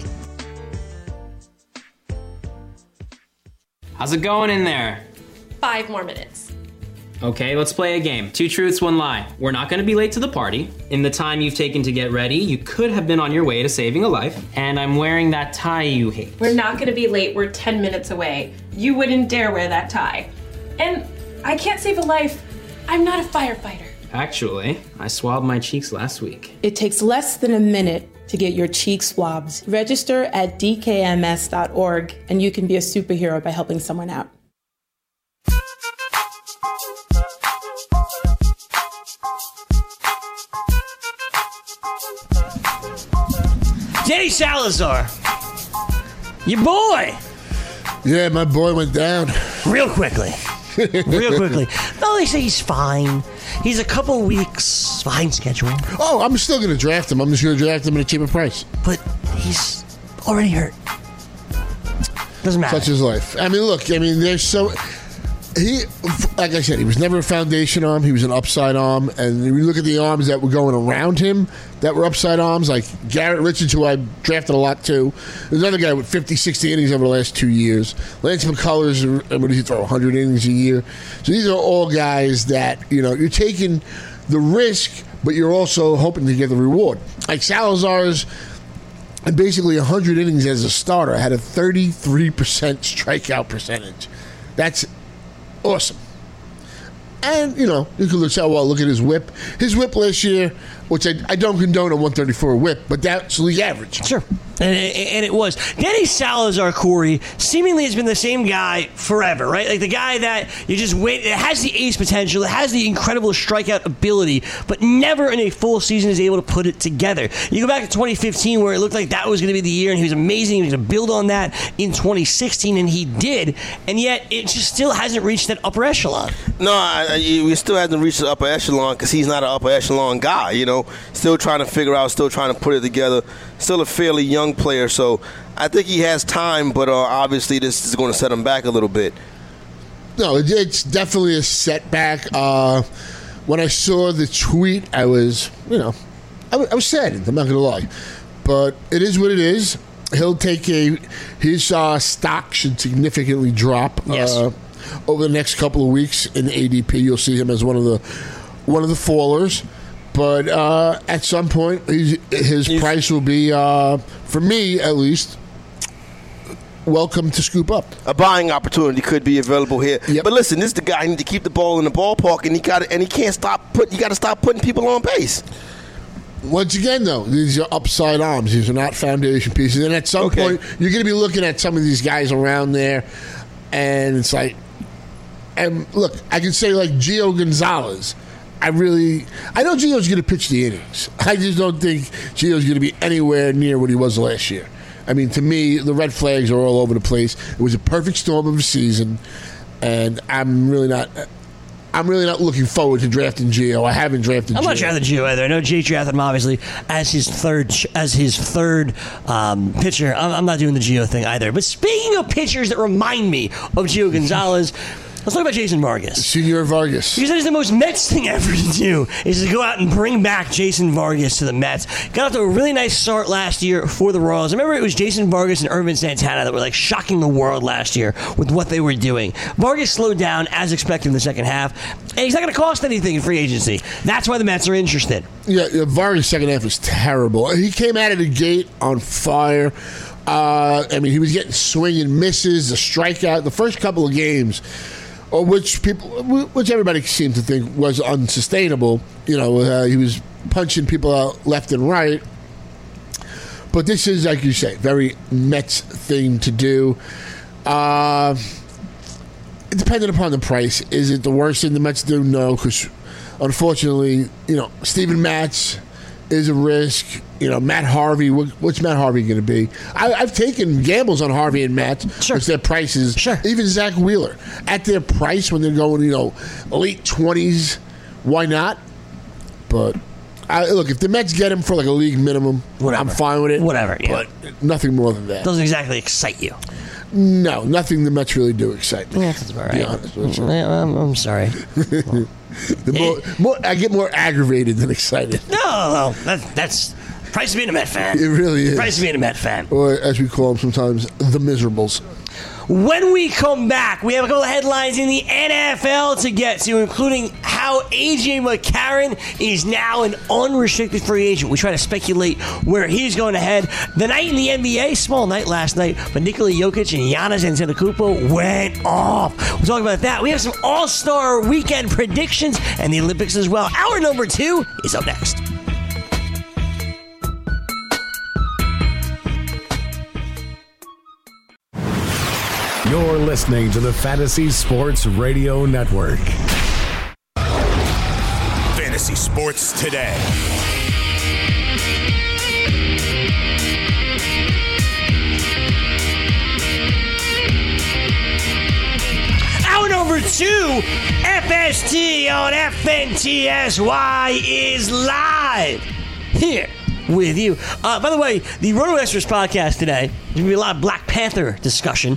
How's it going in there? Five more minutes. Okay, let's play a game. Two truths, one lie. We're not going to be late to the party. In the time you've taken to get ready, you could have been on your way to saving a life. And I'm wearing that tie you hate. We're not going to be late. We're ten minutes away. You wouldn't dare wear that tie. And I can't save a life. I'm not a firefighter. Actually, I swabbed my cheeks last week. It takes less than a minute to get your cheek swabs. Register at d k m s dot org and you can be a superhero by helping someone out. Danny Salazar, your boy. Yeah, my boy went down. Real quickly. Real quickly. No, they say he's fine. He's a couple weeks behind schedule. Oh, I'm still going to draft him. I'm just going to draft him at a cheaper price. But he's already hurt. Doesn't matter. Such is life. I mean, look, I mean, there's so... He, like I said, he was never a foundation arm. He was an upside arm. And when you look at the arms that were going around him that were upside arms, like Garrett Richards, who I drafted a lot too. There's another guy with fifty, sixty innings over the last two years. Lance McCullers, what did he throw, one hundred innings a year? So these are all guys that, you know, you're taking the risk, but you're also hoping to get the reward. Like Salazar's, and basically one hundred innings as a starter, had a thirty-three percent strikeout percentage. That's awesome. And, you know, you can look at, well, look at his whip. His whip last year, which I, I don't condone a one thirty-four whip, but that's league average. Sure. And it, and it was. Danny Salazar, Corey, seemingly has been the same guy forever, right? Like the guy that you just wait, that has the ace potential, that has the incredible strikeout ability, but never in a full season is able to put it together. You go back to twenty fifteen where it looked like that was going to be the year and he was amazing. He was going to build on that in twenty sixteen, and he did. And yet it just still hasn't reached that upper echelon. No, I, I, we still hasn't reached the upper echelon because he's not an upper echelon guy, you know. Still trying to figure out, still trying to put it together. Still a fairly young player, so I think he has time, but uh, obviously this is going to set him back a little bit. No, it, it's definitely a setback. Uh, when I saw the tweet, I was, you know, I, w- I was saddened, I'm not going to lie. But it is what it is. He'll take a, his uh, stock should significantly drop yes. uh, over the next couple of weeks in A D P. You'll see him as one of the one of the fallers. But uh, at some point, he's, his he's, price will be, uh, for me at least, welcome to scoop up. A buying opportunity could be available here. Yep. But listen, this is the guy who need to keep the ball in the ballpark, and he got and he can't stop put. You got to stop putting people on base. Once again, though, these are upside arms. These are not foundation pieces. And at some okay. point, you're going to be looking at some of these guys around there, and it's like, and look, I can say like Gio Gonzalez. I really, I know Gio's going to pitch the innings. I just don't think Gio's going to be anywhere near what he was last year. I mean, to me, the red flags are all over the place. It was a perfect storm of a season, and I'm really not. I'm really not looking forward to drafting Gio. I haven't drafted. I'm Gio. not drafting Gio either. I know Jay drafted him obviously as his third as his third um, pitcher. I'm, I'm not doing the Gio thing either. But speaking of pitchers that remind me of Gio Gonzalez. Let's talk about Jason Vargas. Senor Vargas. Because that is the most Mets thing ever to do, is to go out and bring back Jason Vargas to the Mets. Got off to a really nice start last year for the Royals. I remember it was Jason Vargas and Ervin Santana that were like shocking the world last year with what they were doing. Vargas slowed down as expected in the second half, and he's not going to cost anything in free agency. That's why the Mets are interested. Yeah, yeah, Vargas' second half was terrible. He came out of the gate on fire. Uh, I mean, he was getting swing and misses, the strikeout. The first couple of games, or which people, which everybody seemed to think was unsustainable. You know, uh, he was punching people out left and right. But this is, like you say, very Mets thing to do. Uh, depending upon the price, is it the worst thing the Mets do? No, because unfortunately, you know, Steven Matz is a risk. You know, Matt Harvey, what, what's Matt Harvey going to be? I, I've taken gambles on Harvey and Matt Sure. because their prices. Sure. Even Zach Wheeler, at their price when they're going, you know, late twenties, why not? But I, look, if the Mets get him for like a league minimum, Whatever. I'm fine with it. Whatever, yeah. But nothing more than that. Doesn't exactly excite you. No, nothing the Mets really do excite me. Yeah, that's about to be right. honest with you. Yeah, I'm, I'm sorry. The more, more, I get more aggravated than excited. No, no, that, that's price of being a Met fan. It really is. Price of being a Met fan. Or as we call them sometimes, the miserables. When we come back, we have a couple of headlines in the N F L to get to, including how A J McCarron is now an unrestricted free agent. We try to speculate where he's going to head. The night in the N B A, small night last night, but Nikola Jokic and Giannis Antetokounmpo went off. We'll talk about that. We have some All-Star Weekend predictions and the Olympics as well. Hour number two is up next. You're listening to the Fantasy Sports Radio Network. Fantasy Sports Today. Hour number two, F S T on F N T S Y is live here with you. Uh, by the way, the Roto Extras podcast today, there's going to be a lot of Black Panther discussion.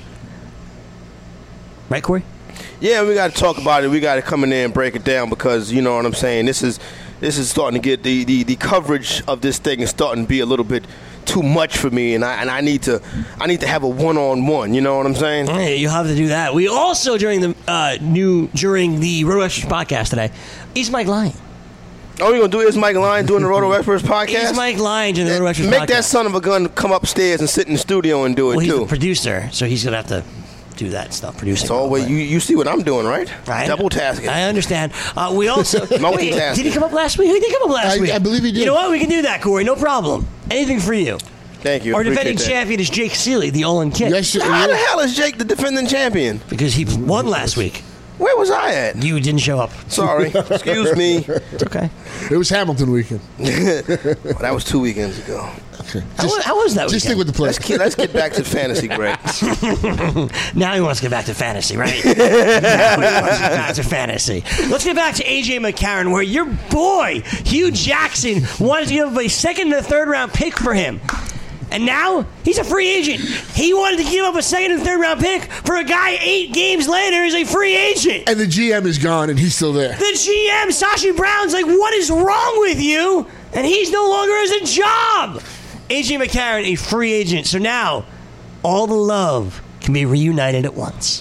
Right, Corey? Yeah, we got to talk about it. We got to come in there and break it down because, you know what I'm saying, this is this is starting to get, the, the, the coverage of this thing is starting to be a little bit too much for me, and I and I need to I need to have a one-on-one, you know what I'm saying? Hey, you'll have to do that. We also, during the uh, new during the Roto Extras podcast today, is Mike lying? Oh, you going to do Is Mike Lyons doing the Roto Experts podcast? Is Mike lying doing the Roto Experts Make podcast? that son of a gun come upstairs and sit in the studio and do it, well, he's too. the producer, so he's going to have to do that stuff, producing. It's always, you, you see what I'm doing, right? Right. Double tasking. I understand. Uh, we also... Multitasking. Did he come up last week? He did come up last I, week. I believe he did. You know what? We can do that, Corey. No problem. Anything for you. Thank you. Our Appreciate defending that. champion is Jake Seeley, the Olin Kid. Yes, sir. How the hell is Jake the defending champion? Because he won last week. Where was I at? You didn't show up. Sorry. Excuse me. It's okay. It was Hamilton weekend. Well, that was two weekends ago. How, was, how was that Just stick weekend? with the play. Let's get, let's get back to fantasy, Greg. Now he wants to get back to fantasy, right? Now he wants to get back to fantasy. Let's get back to A J McCarron, where your boy, Hugh Jackson, wanted to give up a second and a third round pick for him. And now he's a free agent. He wanted to give up a second and third round pick for a guy eight games later is a free agent. And the G M is gone, and he's still there. The G M, Sashi Brown's like, what is wrong with you? And he's no longer has a job. A J McCarron, a free agent. So now all the love can be reunited at once.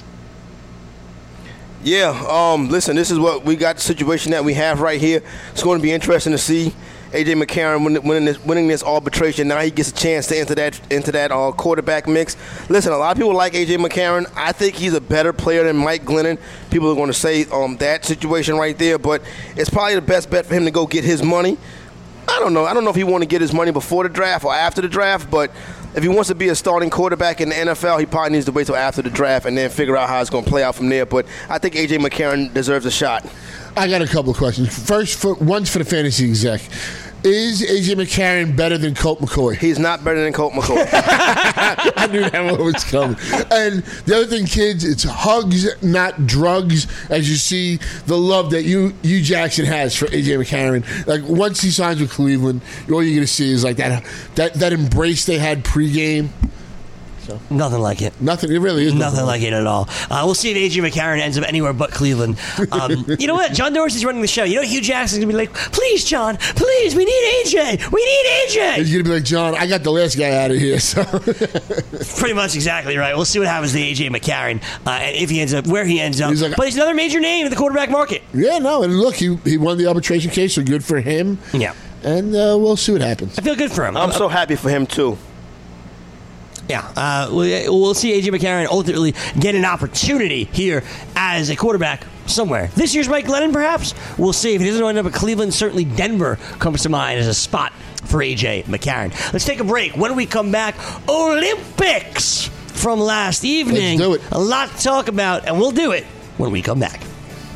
Yeah, um, listen, this is what we got, the situation that we have right here. It's going to be interesting to see A J McCarron win, winning this, winning this arbitration. Now he gets a chance to enter that into that uh, quarterback mix. Listen, a lot of people like A J McCarron. I think he's a better player than Mike Glennon. People are going to say um, that situation right there, but it's probably the best bet for him to go get his money. I don't know. I don't know if he want to get his money before the draft or after the draft, but if he wants to be a starting quarterback in the N F L, he probably needs to wait till after the draft and then figure out how it's going to play out from there. But I think A J McCarron deserves a shot. I got a couple of questions. First, for, one's for the fantasy exec. Is A J McCarron better than Colt McCoy? He's not better than Colt McCoy. I knew that one was coming. And the other thing, kids, it's hugs, not drugs, as you see the love that you, you Jackson has for A J McCarron. Like, once he signs with Cleveland, all you're going to see is, like, that, that, that embrace they had pregame. So Nothing like it. Nothing. It really is nothing, nothing like it at all. Uh, we'll see if A J McCarron ends up anywhere but Cleveland. Um, you know what? John Dorsey's running the show. You know Hugh Jackson's gonna be like, "Please, John, please, we need A J. We need A J." He's gonna be like, "John, I got the last guy out of here." So pretty much exactly right. We'll see what happens to A J McCarron uh, and if he ends up where he ends up. He's like, but he's another major name in the quarterback market. Yeah, no, and look, he he won the arbitration case, so good for him. Yeah, and uh, we'll see what happens. I feel good for him. I'm so happy for him too. Yeah, uh, we'll, we'll see A J McCarron ultimately get an opportunity here as a quarterback somewhere. This year's Mike Glennon, perhaps? We'll see. If he doesn't end up at Cleveland, certainly Denver comes to mind as a spot for A J McCarron. Let's take a break. When we come back, Olympics from last evening. Let's do it. A lot to talk about, and we'll do it when we come back.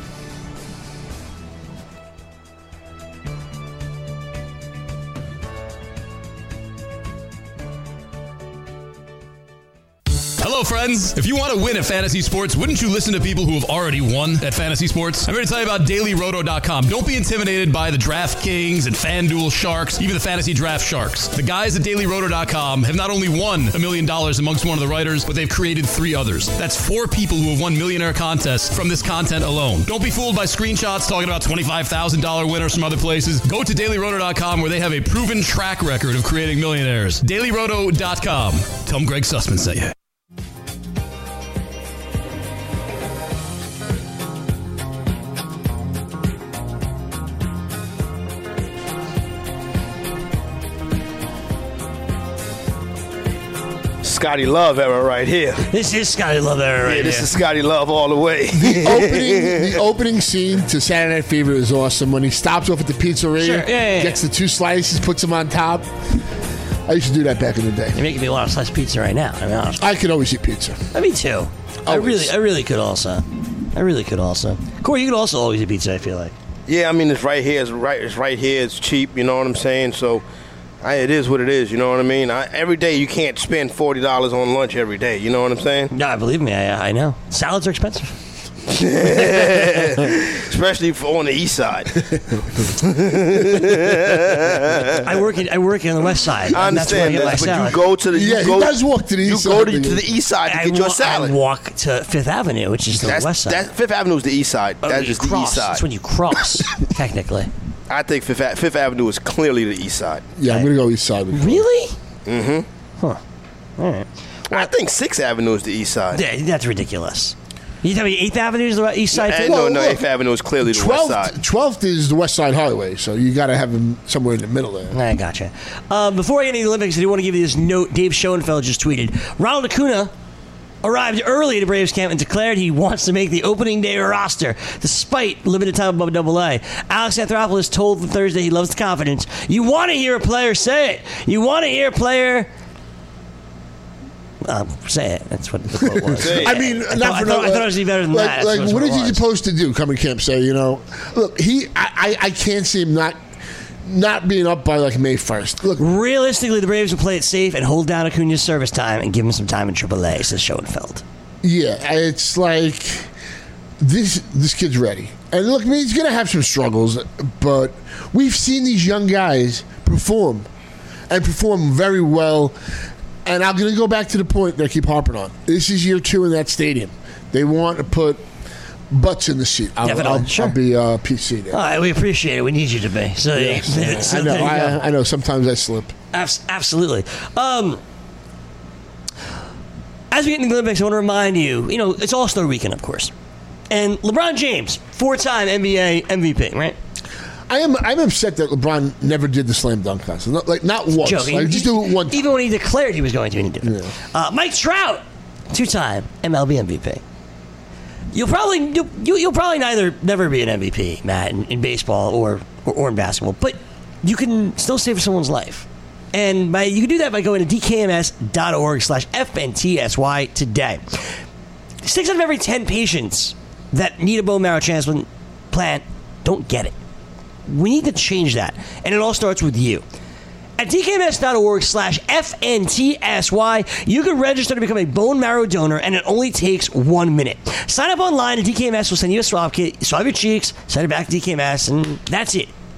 Hello, friends. If you want to win at fantasy sports, wouldn't you listen to people who have already won at fantasy sports? I'm going to tell you about Daily Roto dot com. Don't be intimidated by the DraftKings and FanDuel Sharks, even the Fantasy Draft Sharks. The guys at Daily Roto dot com have not only won a million dollars amongst one of the writers, but they've created three others. That's four people who have won millionaire contests from this content alone. Don't be fooled by screenshots talking about twenty-five thousand dollars winners from other places. Go to Daily Roto dot com where they have a proven track record of creating millionaires. Daily Roto dot com. Tell them Greg Sussman sent you. Scotty Love era right here. This is Scotty Love era right Yeah, this here. is Scotty Love all the way. The opening, the opening scene to Saturday Night Fever is awesome. When he stops off at the pizzeria, Sure, yeah, yeah, yeah. gets the two slices, puts them on top. I used to do that back in the day. You're making me want to slice pizza right now. I mean, honestly. I could always eat pizza. Uh, me too. I Always. really, I really could also. I really could also. Corey, you could also always eat pizza, I feel like. Yeah, I mean it's right here. It's right. It's right here. It's cheap. You know what I'm saying? So, I, it is what it is. You know what I mean? I, every day you can't spend forty dollars on lunch every day. You know what I'm saying? No, believe me, I, I know. Salads are expensive. Especially for on the east side. I work in, I work on the west side. I and that's where I understand get my that, but salad. you go to the you Yeah, he go, does walk to the you east go side. to, to the east side to I get your wa- salad. I walk to Fifth Avenue, which is the That's, west side. that, Fifth Avenue is the east side. Oh, That's you just the cross. east side. That's when you cross, technically. I think Fifth, A- Fifth Avenue is clearly the east side. Yeah, I'm going to go east side. With Really? Mm-hmm. Huh. All right. I think Sixth Avenue is the east side. Yeah, that's ridiculous. You tell me eighth Avenue is the east side? Eh, too? no, Well, no, look, eighth Avenue is clearly the west side. twelfth, twelfth is the West Side Highway, so you got to have him somewhere in the middle there. I gotcha. Um, before I get into the Olympics, I do want to give you this note. Dave Schoenfeld just tweeted. Ronald Acuna arrived early to Braves camp and declared he wants to make the opening day roster, despite limited time above double A. Alex Anthopoulos told him Thursday he loves the confidence. You want to hear a player say it. You want to hear a player... Um, say it. That's what the quote was. Say it. I mean, I not thought, for I thought, no, I thought it was even better than like, that. like That's what it is he was. supposed to do? Come and camp, say, you know, look, he, I, I, I can't see him not, not being up by like May first. Look, Realistically, the Braves will play it safe and hold down Acuna's service time and give him some time in triple A, says Schoenfeld. yeah, it's like this, this kid's ready, and look, I mean, he's gonna have some struggles, but we've seen these young guys perform, and perform very well. And I'm going to go back to the point that I keep harping on. This is year two in that stadium. They want to put butts in the seat. I'll, Definitely, I'll, sure. I'll be uh, P C there. All right, we appreciate it. We need you to be. So, Yes. yeah, so I know. there you go. I, I know. Sometimes I slip. Abs- absolutely. Um, as we get into the Olympics, I want to remind you, you know, it's All-Star Weekend, of course. And LeBron James, four-time N B A M V P, right? I am. I'm upset that LeBron never did the slam dunk contest. Not, like not once. Joking. Like, just do it one time. Even when he declared he was going to, he didn't do it. Yeah. Uh, Mike Trout, two-time M L B M V P. You'll probably you, you, you'll probably neither never be an M V P, Matt, in, in baseball or, or or in basketball, but you can still save someone's life. And by, you can do that by going to d k m s dot org slash f n t s y today. Six out of every ten patients that need a bone marrow transplant plant don't get it. We need to change that. And it all starts with you. At d k m s dot org slash f n t s y, you can register to become a bone marrow donor, and it only takes one minute. Sign up online, and D K M S will send you a swab kit. Swab your cheeks, send it back to D K M S, and that's it.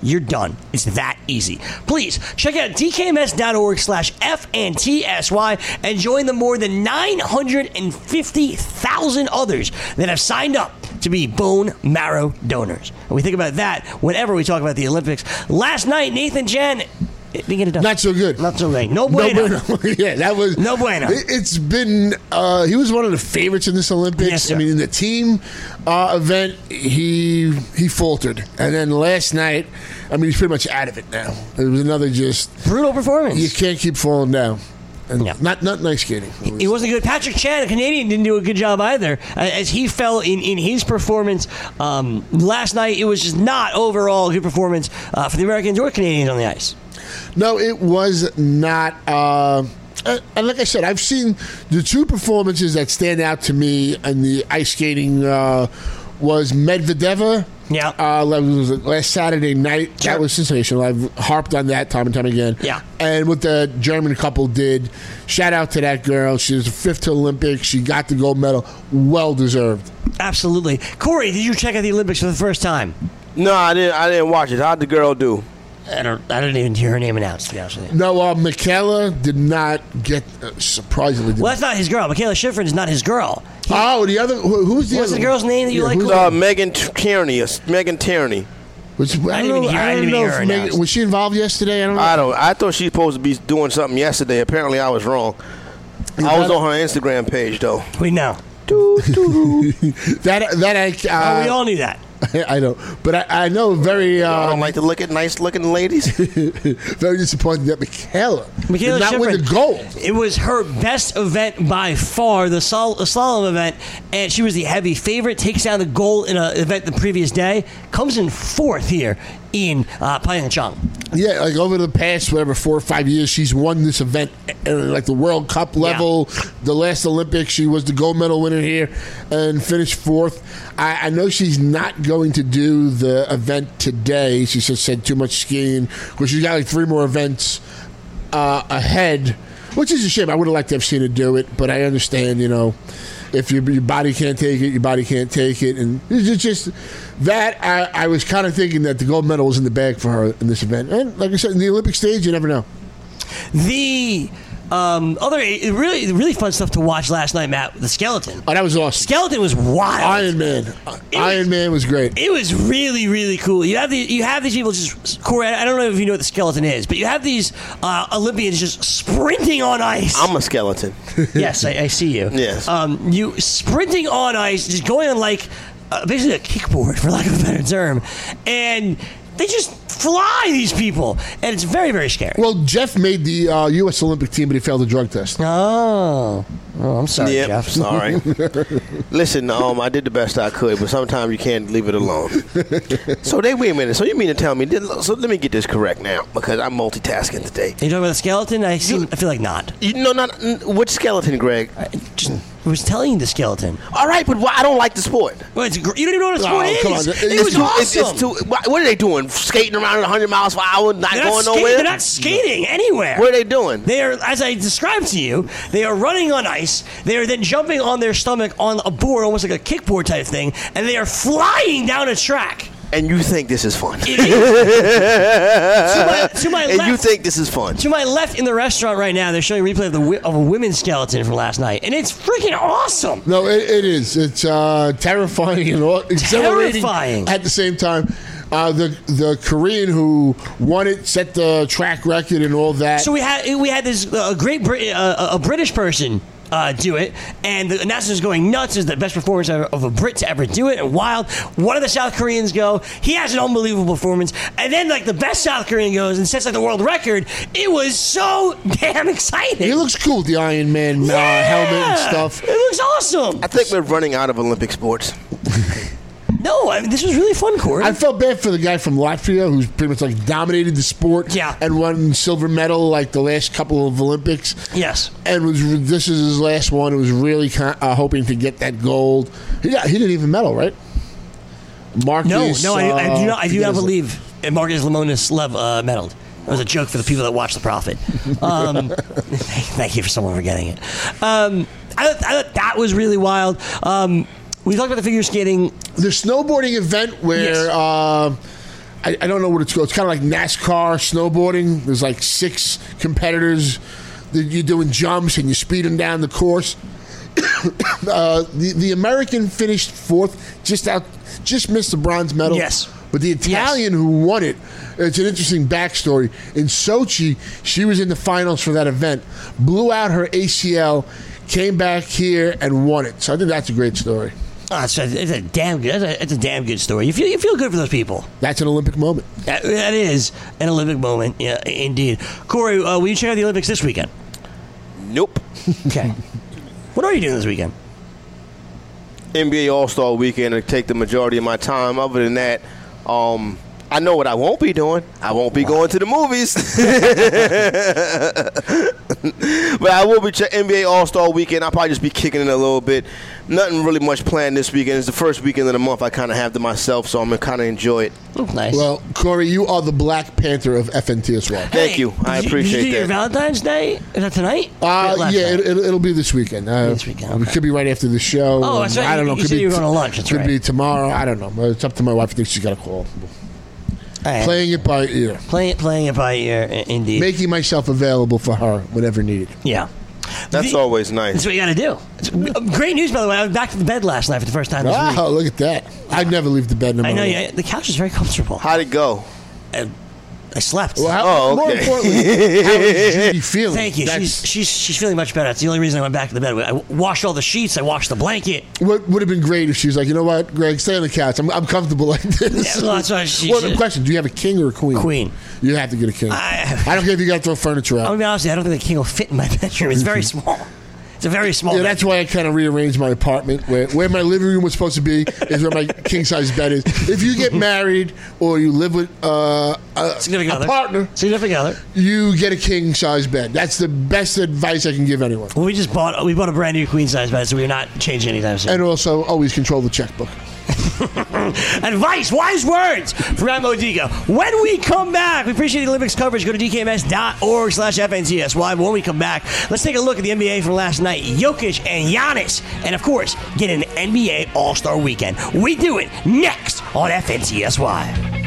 you're done. It's that easy. Please check out dkms.org slash FNTSY and join the more than nine hundred fifty thousand others that have signed up to be bone marrow donors. And we think about that whenever we talk about the Olympics. Last night, Nathan Chen didn't get it done. Not so good. Not so great. No bueno. No bueno. Yeah, that was no bueno. It, it's been. Uh, he was one of the favorites in this Olympics. Yes, sir. I mean, in the team uh, event, he he faltered, and then last night, I mean, he's pretty much out of it now. It was another just brutal performance. You can't keep falling down. And yeah. Not not nice skating. It, it wasn't good. Patrick Chan, a Canadian, didn't do a good job either. Uh, as he fell in, in his performance um, last night, it was just not overall a good performance uh, for the Americans or Canadians on the ice. No, it was not. Uh, and like I said, I've seen the two performances that stand out to me in the ice skating uh, was Medvedeva. Yeah. Uh, was last Saturday night. Sure. That was sensational. I've harped on that time and time again. Yeah. And what the German couple did, shout out to that girl. She was fifth to Olympics. She got the gold medal. Well deserved. Absolutely. Corey, did you check out the Olympics for the first time? No, I didn't. I didn't watch it. How'd the girl do? I don't. I didn't even hear her name announced. To be honest with you. No, uh, Michaela did not get uh, surprisingly. Well, that's not his girl. Michaela Schifrin is not his girl. He, oh, the other. Who, who's the what's other? the girl's name that you yeah, like? Uh, Megan Tierney. Uh, Megan Tierney. Which, I, I didn't don't even know, hear, I I don't didn't know even if hear Megan, was she involved yesterday? I don't know. I don't. I thought she was supposed to be doing something yesterday. Apparently, I was wrong. Is I was that, on her Instagram page though. We know. that that I. Uh, oh, we all knew that. I know, but I, I know very. Uh, I don't like to look at nice looking ladies. Very disappointed that Michaela, Michaela did not Schifrin, win the gold. It was her best event by far, the sol- slalom event, and she was the heavy favorite. Takes down the gold in an event the previous day. Comes in fourth here in uh, Pyeongchang. Yeah, like over the past whatever four or five years, she's won this event at like the World Cup level. Yeah. The last Olympics, she was the gold medal winner here and finished fourth. I, I know she's not going to do the event today. She just said too much skiing because she's got like three more events uh, ahead, which is a shame. I would have liked to have seen her do it, but I understand, you know, if your, your body can't take it, your body can't take it. And it's just that I, I was kind of thinking that the gold medal was in the bag for her in this event. And like I said, in the Olympic stage, you never know. The um, other really really fun stuff to watch last night, Matt, the skeleton. Oh, that was awesome. Skeleton was wild. Iron Man. It Iron was, Man was great. It was really, really cool. You have the, you have these people just, Corey, I don't know if you know what the skeleton is, but you have these uh, Olympians just sprinting on ice. I'm a skeleton. Yes, I, I see you. Yes. Um, you sprinting on ice, just going on like uh, basically a kickboard, for lack of a better term, and they just fly, these people, and it's very, very scary. Well, Jeff made the uh, U S Olympic team, but he failed the drug test. Oh, oh I'm sorry, yep, Jeff. Sorry. Listen, um, I did the best I could, but sometimes you can't leave it alone. So they wait a minute. So you mean to tell me? So let me get this correct now, because I'm multitasking today. Are you talking about the skeleton? I seem, I feel like not. You know, not which skeleton, Greg? I just I was telling you the skeleton. All right, but why, I don't like the sport. Well, it's, you don't even know what a sport oh, is. Come on. It, it was too, awesome. It's, it's too, what are they doing? Skating around at one hundred miles per hour, not they're going not skating, nowhere? They're not skating anywhere. What are they doing? They are, as I described to you, they are running on ice. They are then jumping on their stomach on a board, almost like a kickboard type thing, and they are flying down a track. And you think this is fun? It is. to my, to my and left, you think this is fun? To my left in the restaurant right now, they're showing a replay of the of a women's skeleton from last night, and it's freaking awesome. No, it, it is. It's uh, terrifying and all, exhilarating terrifying at the same time. Uh, the the Korean who won it set the track record and all that. So we had we had this uh, great Brit- uh, a British person. Uh, do it, and the announcers going nuts. Is the best performance of a Brit to ever do it, and wild. One of the South Koreans go, he has an unbelievable performance, and then like the best South Korean goes and sets like the world record. It was so damn exciting. He looks cool with the Iron Man uh, yeah! helmet and stuff. It looks awesome. I think we're running out of Olympic sports. No, I mean, this was really fun, Corey. I felt bad for the guy from Latvia who's pretty much like dominated the sport yeah. and won silver medal like the last couple of Olympics. Yes. And was this is his last one. It was really uh, hoping to get that gold. He got, he didn't even medal, right? Marcus. No, no, I, I do not. I do not uh, believe Marcus Lemonis Lev uh, medaled. That was a joke for the people that watch The Prophet. Um, thank you for someone for getting it. Um, I, thought, I thought that was really wild. Um, We talked about the figure skating. The snowboarding event where yes. uh, I, I don't know what it's called. It's kind of like NASCAR snowboarding. There's like six competitors. You're doing jumps and you're speeding down the course. uh, the the American finished fourth, just out, just missed the bronze medal. Yes, but the Italian yes. who won it. It's an interesting backstory. In Sochi, she was in the finals for that event, blew out her A C L, came back here and won it. So I think that's a great story. Oh, it's, a, it's a damn good. It's a, it's a damn good story. You feel you feel good for those people. That's an Olympic moment. That, that is an Olympic moment. Yeah, indeed. Corey, uh, will you check out the Olympics this weekend? Nope. Okay. What are you doing this weekend? N B A All-Star Weekend to take the majority of my time. Other than that, um, I know what I won't be doing. I won't be going to the movies. But I will be checking N B A All-Star Weekend. I'll probably just be kicking it a little bit. Nothing really much planned this weekend. It's the first weekend of the month I kind of have to myself, so I'm going to kind of enjoy it. Oh, nice. Well, Corey, you are the Black Panther of F N T as well. Thank you. I Did you, appreciate did you do that. your Valentine's Day? Is that tonight? Uh, yeah, it, it, it'll be this weekend. Uh, this weekend. Okay. It could be right after the show. Oh, that's right. I don't know. You Could said be you were going to lunch. That's could right. be tomorrow. I don't know. It's up to my wife. I think she's got a call. Right. Playing it by ear. Playing, playing it by ear, indeed. Making myself available for her whenever needed. Yeah. That's the, always nice. That's what you got to do. It's great news, by the way. I was back to the bed last night for the first time this oh, week. Oh, look at that. I'd never leave the bed. No I know. matter Yeah, the couch is very comfortable. How'd it go? Uh, I slept. Well, how, oh, okay. More importantly, how is Judy feeling? Thank you. That's, she's, she's she's feeling much better. That's the only reason I went back to the bed. I washed all the sheets. I washed the blanket. What would have been great if she was like, you know what, Greg, stay on the couch. I'm, I'm comfortable like this. Yeah, well, that's why she, well, she, the question, do you have a king or a queen? Queen. You have to get a king. I, I don't care if you got to throw furniture out. I'm going to be honest with you, I don't think the king will fit in my bedroom. It's very small. It's a very small Yeah, that's why I kind of rearranged my apartment. Where, where my living room was supposed to be is where my king-size bed is. If you get married or you live with uh, a, Significant a other. partner, Significant other. you get a king-size bed. That's the best advice I can give anyone. Well, we just bought we bought a brand new queen size bed, so we're not changing anytime soon. And also, always control the checkbook. Advice, wise words from Matt Modica. When we come back, we appreciate the Olympics coverage. Go to d k m s dot org slash F N T S Y. When we come back, let's take a look at the N B A from last night. Jokic and Giannis. And, of course, get an N B A All-Star Weekend. We do it next on F N T S Y.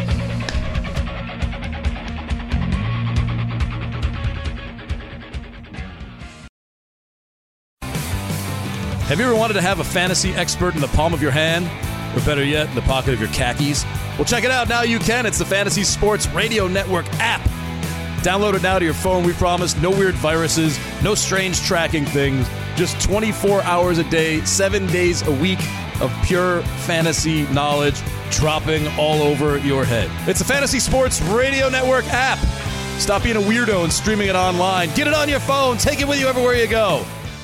Have you ever wanted to have a fantasy expert in the palm of your hand? Or better yet, in the pocket of your khakis? Well, check it out. Now you can. It's the Fantasy Sports Radio Network app. Download it now to your phone. We promise no weird viruses, no strange tracking things. Just twenty-four hours a day, seven days a week of pure fantasy knowledge dropping all over your head. It's the Fantasy Sports Radio Network app. Stop being a weirdo and streaming it online. Get it on your phone. Take it with you everywhere you go.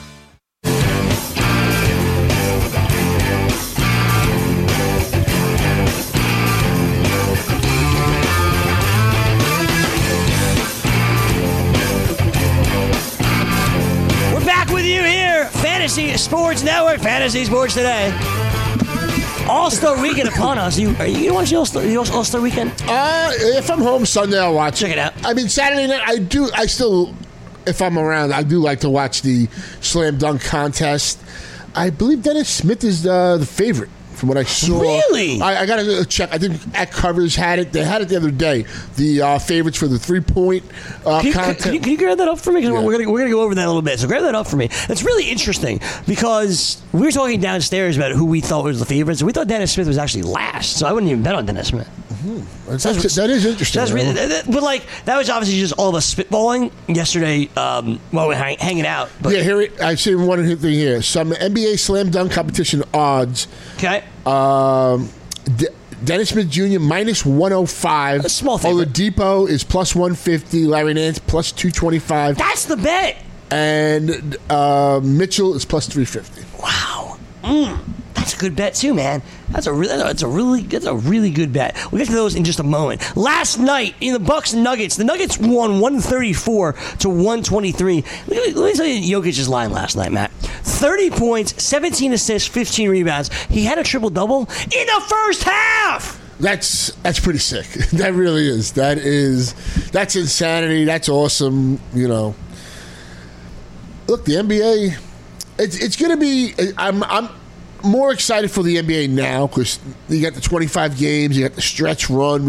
With you here, Fantasy Sports Network, Fantasy Sports Today. All-Star Weekend upon us. You are you watching All-Star, All-Star Weekend? Uh, if I'm home Sunday, I'll watch. Check it out. I mean, Saturday night, I do. I still, if I'm around, I do like to watch the slam dunk contest. I believe Dennis Smith is uh, the favorite. From what I saw, really, I, I got to check. I think at Covers had it. They had it the other day. The uh, favorites for the three-point uh, can you, contest. Can you, can you grab that up for me? Because Yeah. we're gonna we're gonna go over that a little bit. So grab that up for me. It's really interesting because we were talking downstairs about who we thought was the favorites. We thought Dennis Smith was actually last, so I wouldn't even bet on Dennis Smith. Mm-hmm. That's, that's, that is interesting. That's really, that, but like that was obviously just all of us spitballing yesterday um, while we were hang, hanging out. But, yeah, here I've seen one thing here. Some N B A slam dunk competition odds. Okay. Um, D- Dennis Smith Junior minus one oh five. A small favorite. Oladipo is plus one fifty. Larry Nance plus two twenty-five. That's the bet. And uh, Mitchell is plus three fifty. Wow. Mm, that's a good bet too, man. That's a really, that's a really, that's a really good bet. We'll get to those in just a moment. Last night in the Bucks and Nuggets, the Nuggets won one thirty-four to one twenty-three. Let me, let me tell you Jokic's line last night, Matt. thirty points, seventeen assists, fifteen rebounds. He had a triple double in the first half. That's that's pretty sick. That really is. That is that's insanity. That's awesome. You know. Look, the N B A. It's it's going to be. I'm I'm more excited for the N B A now because you got the twenty-five games. You got the stretch run. We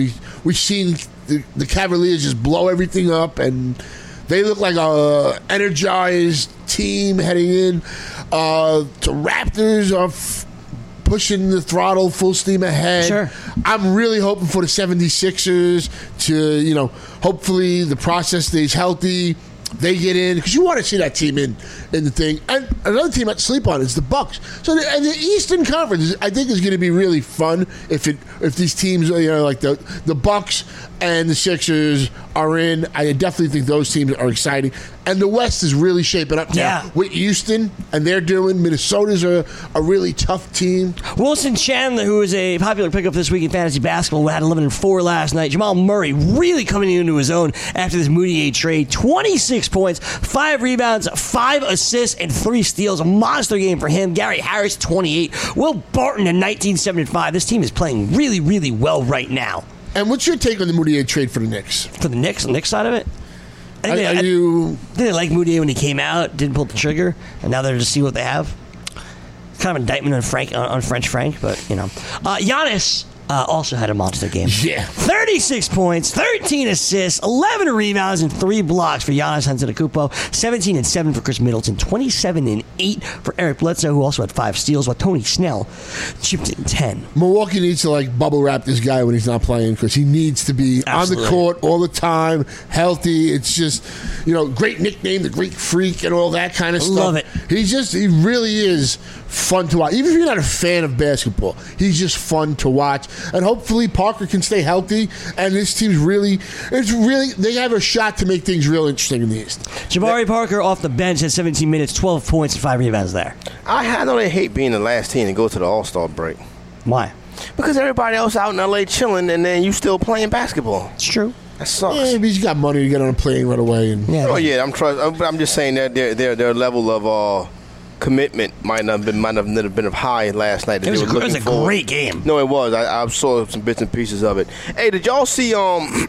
we've seen the, the Cavaliers just blow everything up, and they look like a energized team heading in. Uh, the Raptors are f- pushing the throttle full steam ahead. Sure. I'm really hoping for the seventy-sixers to, you know, hopefully the process stays healthy. They get in because you want to see that team in in the thing. And another team I'd sleep on is the Bucks. So the, and the Eastern Conference, I think, is going to be really fun if it if these teams, you know, like the the Bucks and the Sixers are in. I definitely think those teams are exciting. And the West is really shaping up now Yeah. with Houston, and they're doing. Minnesota's a, a really tough team. Wilson Chandler, who is a popular pickup this week in fantasy basketball, had eleven and four last night. Jamal Murray really coming into his own after this Moutier trade. twenty-six points, five rebounds, five assists, and three steals. A monster game for him. Gary Harris, twenty-eight. Will Barton at nineteen, seven, and five. This team is playing really, really well right now. And what's your take on the Moutier trade for the Knicks? For the Knicks, the Knicks side of it? I think Are, they, are I, you? they didn't like Moutier when he came out, didn't pull the trigger, and now they're just see what they have. Kind of indictment on Frank on, on French Frank, but you know, uh, Giannis uh, also had a monster game. Yeah, thirty-six points, thirteen assists, eleven rebounds, and three blocks for Giannis Antetokounmpo. seventeen and seven for Chris Middleton. twenty-seven and eight for Eric Bledsoe, who also had five steals, while Tony Snell chipped in ten. Milwaukee needs to like bubble wrap this guy when he's not playing because he needs to be Absolutely. on the court all the time, healthy. It's just, you know, great nickname, the Greek Freak, and all that kind of stuff. Love it. He's just, he really is fun to watch. Even if you're not a fan of basketball, he's just fun to watch. And hopefully Parker can stay healthy. And this team's really, it's really, they have a shot to make things real interesting in the East. Jabari Parker off the bench had seventeen minutes, twelve points, and five rebounds there. I, I know they hate being the last team to go to the All-Star break. Why? Because everybody else out in L A chilling, and then you still playing basketball. It's true. That sucks. Yeah, but he's got money to get on a plane right away. And Yeah. Oh yeah, I'm trust. I'm, I'm just saying that their their their level of uh, commitment might not have been might not have been high last night. That It was, they a, were it was looking a forward. great game. No, it was. I, I saw some bits and pieces of it. Hey, did y'all see um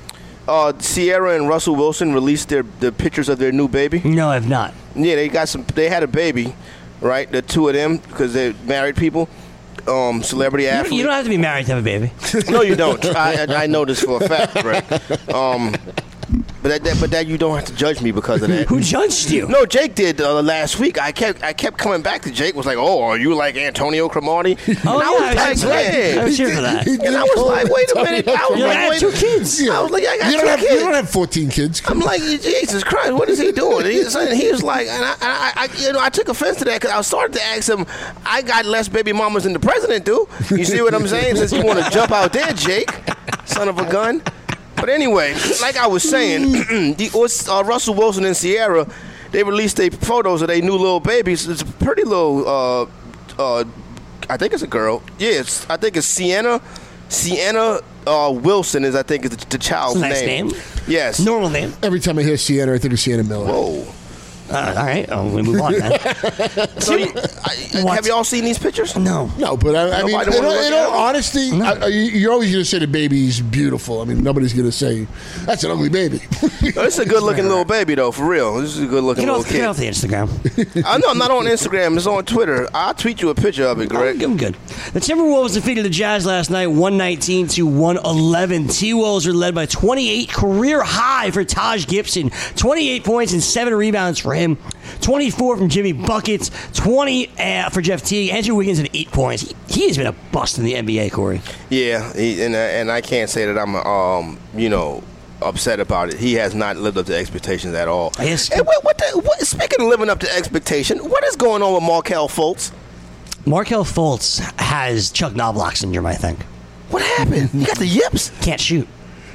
uh Sierra and Russell Wilson released their the pictures of their new baby? No, I've not. Yeah, they got some. They had a baby, right? The two of them because they're married people. Um, celebrity You, athlete. you don't have to be married to have a baby. No, you don't. I, I, I know this for a fact, Brett. Um, but that, that, but that you don't have to judge me because of that. Who judged you? No, Jake did uh, last week. I kept I kept coming back to Jake. Was like, oh, are you like Antonio Cromartie? Oh, and I yeah, was I was like, here- yeah. I was here for that. And I was like, wait a minute. I was You're like, like, I have wait two a- kids. I was like, I got you two don't have kids. you don't have fourteen kids. I'm like, Jesus Christ, what is he doing? He was, he was like, and I, I, I, you know, I took offense to that because I started to ask him, I got less baby mamas than the president do. You see what I'm saying? Since you want to jump out there, Jake, son of a gun. But anyway, like I was saying, the, uh, Russell Wilson and Sierra, they released their photos of their new little babies. It's a pretty little, uh, uh, I think it's a girl. Yeah, it's, I think it's Sienna, Sienna uh, Wilson is, I think, is the, the child's That's a nice name. name. Yes. Normal name. Every time I hear Sienna, I think of Sienna Miller. Whoa. Uh, all right, oh, we move on then. So you, I, What? have y'all seen these pictures? No. No, but I, I mean, Nobody in, wanna all- look in at all him? honesty, I, I, you're always going to say the baby's beautiful. I mean, nobody's going to say that's an ugly baby. No, it's a good-looking little baby, though, for real. This is a good-looking Get little off, get kid. off the Instagram. I know I'm not on Instagram. It's on Twitter. I'll tweet you a picture of it, Greg. I'm good. The Timberwolves defeated the Jazz last night, one nineteen to one eleven. T-Wolves are led by twenty-eight, career high for Taj Gibson. twenty-eight points and seven rebounds for him. twenty-four from Jimmy Buckets, twenty uh, for Jeff Teague. Andrew Wiggins had eight points. He, he has been a bust in the N B A, Corey. Yeah, he, and uh, and I can't say that I'm, um, you know, upset about it. He has not lived up to expectations at all. Yes. And what, what, the, what? Speaking of living up to expectation, what is going on with Markelle Fultz? Markelle Fultz has Chuck Knobloch syndrome, I think. What happened? He got the yips. Can't shoot.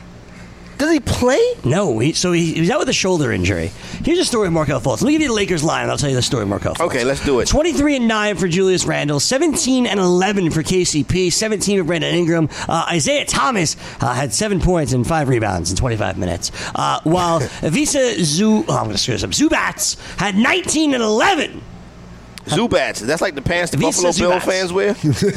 Does he play? No, he, so he, he was out with a shoulder injury. Here's a story of Markelle Fultz. Let me give you the Lakers line, and I'll tell you the story of Markelle Fultz. Okay, let's do it. twenty-three and nine for Julius Randle, seventeen and eleven for K C P, seventeen for Brandon Ingram. Uh, Isaiah Thomas uh, had seven points and five rebounds in twenty-five minutes. Uh, while Avisa Zu, oh, I'm going to screw this up. Zubats had nineteen and eleven. Zubats. That's like the pants the Visa Buffalo Bill Zubats. fans wear.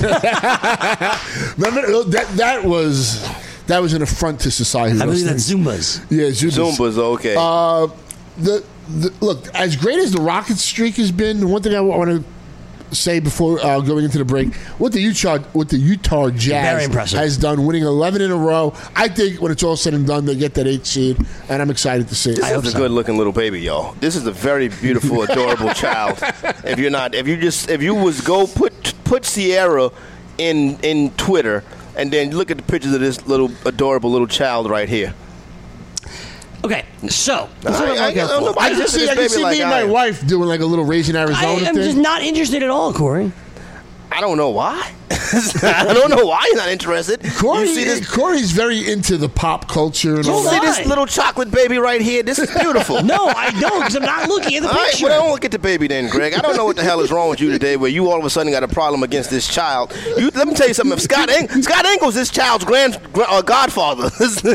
Remember, that that was that was an affront to society. I those believe that's things. Zumbas. Yeah, Zumbas. Zumbas, okay. Uh, the, the look, as great as the Rockets streak has been, one thing I want to say before uh, going into the break what the Utah what the Utah Jazz has done, winning eleven in a row. I think when it's all said and done, they get that eighth seed, and I'm excited to see it. This is a so. good-looking little baby, y'all. This is a very beautiful, adorable child. If you're not, if you just, if you was go put put Sierra in in Twitter, and then look at the pictures of this little adorable little child right here. Okay, so I, I, I, I, I just see, I just see like me and my am. wife doing like a little Raising Arizona I, I'm thing. just not interested at all, Corey. I don't know why. I don't know why you're not interested. Corey, you see this? Corey's very into the pop culture. And you all see that. this little chocolate baby right here? This is beautiful. No, I don't, because I'm not looking at the all picture. Right, well, don't look at the baby then, Greg. I don't know what the hell is wrong with you today where you all of a sudden got a problem against this child. You, let me tell you something. If Scott, Eng- Scott Engels is this child's grand, uh, godfather.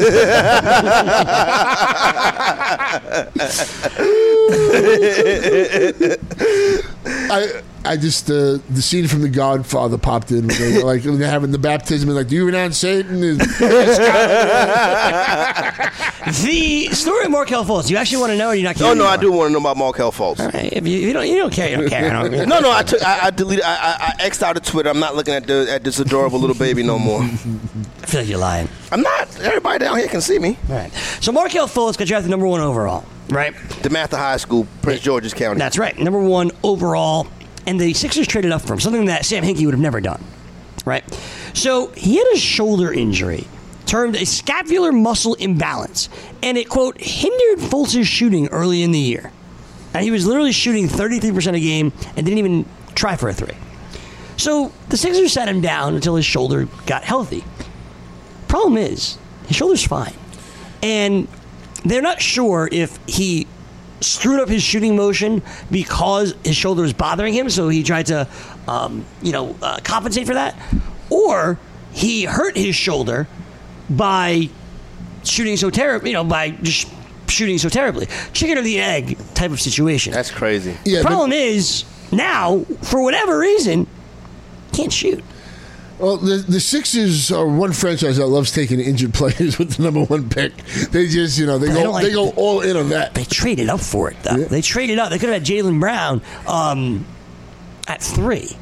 I... I just uh, the scene from The Godfather popped in. When they, like when they're having the baptism, and like, do you renounce Satan? The story of Markelle Fultz. You actually want to know, or you're not? Oh no, anymore? I do want to know about Markelle Fultz. All right. If you, you don't, you don't care. You don't care. I don't no, no, I, took, I, I deleted. I, I, I X'd out of Twitter. I'm not looking at the at this adorable little baby no more. I feel like you're lying. I'm not. Everybody down here can see me. All right. So Markelle Fultz got drafted number one overall. Right. DeMatha High School, Prince George's County. That's right. Number one overall. And the Sixers traded up for him, something that Sam Hinkie would have never done, right? So he had a shoulder injury termed a scapular muscle imbalance, and it, quote, hindered Fultz's shooting early in the year. And he was literally shooting thirty-three percent a game and didn't even try for a three. So the Sixers sat him down until his shoulder got healthy. Problem is, his shoulder's fine. And they're not sure if he screwed up his shooting motion because his shoulder was bothering him, so he tried to, um, you know, uh, compensate for that, or he hurt his shoulder by shooting so terribly, you know, by just shooting so terribly. Chicken or the egg type of situation. That's crazy. Yeah, the problem but- is now, for whatever reason, can't shoot. Well, the, the Sixers are one franchise that loves taking injured players with the number one pick. They just, you know, they go like, they go all in on that. They traded up for it, though. Yeah. They traded up. They could have had Jaylen Brown um, at three.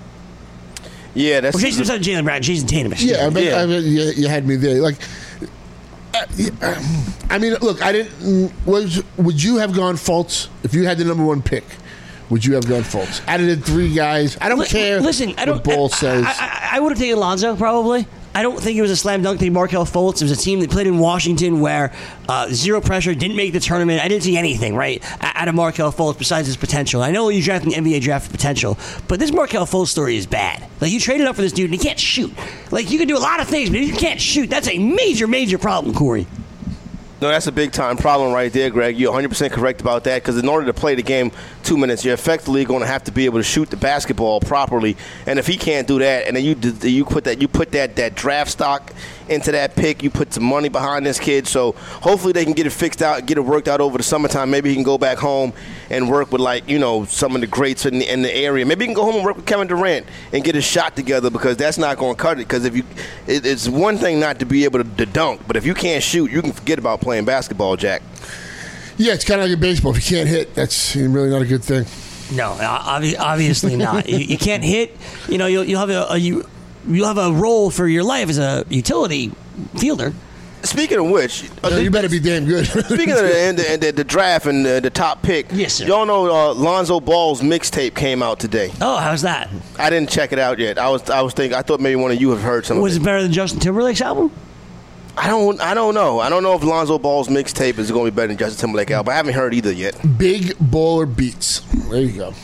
Yeah, that's... Well, Jason, not Jaylen Brown, Jason Tatum. Yeah, I mean, yeah. I mean you, you had me there. Like, uh, I mean, look, I didn't... Was, would you have gone Fultz if you had the number one pick? Would you have gone Fultz? Out of the three guys, I don't L- care. Listen, I don't. What Ball says. I, I, I would have taken Lonzo probably. I don't think it was a slam dunk to take Markelle Fultz. It was a team that played in Washington where uh, zero pressure, didn't make the tournament. I didn't see anything right out of Markelle Fultz besides his potential. I know you drafted an N B A draft for potential, but this Markelle Fultz story is bad. Like, you traded up for this dude and he can't shoot. Like, you can do a lot of things, but if you can't shoot, that's a major, major problem, Corey. No, that's a big-time problem right there, Greg. You're one hundred percent correct about that, because in order to play the game two minutes, you're effectively going to have to be able to shoot the basketball properly. And if he can't do that, and then you you put that you put that, that draft stock into that pick, you put some money behind this kid. So hopefully they can get it fixed out, get it worked out over the summertime. Maybe he can go back home and work with, like, you know, some of the greats in the, in the area. Maybe he can go home and work with Kevin Durant and get his shot together, because that's not going to cut it. Because if you, it, it's one thing not to be able to, to dunk, but if you can't shoot, you can forget about playing basketball, Jack. Yeah, it's kind of like a baseball. If you can't hit, that's really not a good thing. No, obvi- obviously not. you, you can't hit. You know, you'll, you'll have a, a you you'll have a role for your life as a utility fielder. Speaking of which, uh, no, you better be damn good. Speaking of the, the, the, the draft and the, the top pick, yes, sir. Y'all know uh, Lonzo Ball's mixtape came out today. Oh, how's that? I didn't check it out yet. I was I was thinking I thought maybe one of you have heard something. Was it better than Justin Timberlake's album? I don't I don't know. I don't know if Lonzo Ball's mixtape is going to be better than Justin Timberlake album. I haven't heard either yet. Big Baller Beats. There you go.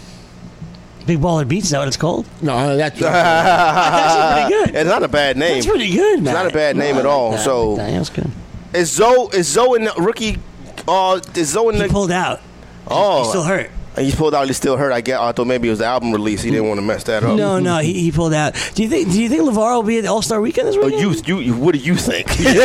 Big Baller Beats, is that what it's called? No, that's, that's pretty good. It's not a bad name. That's pretty good, man. It's not a bad name no, at all. That. So that's good. Is Zoe is Zoe in the rookie? Uh, is Zoe in the? He pulled out. Oh, he's still hurt. He pulled out. He's still hurt. I get. I thought maybe it was the album release. He didn't want to mess that up. No, no, he, he pulled out. Do you think? Do you think LeVar will be at the All Star Weekend this weekend? Oh, you, you, what do you think?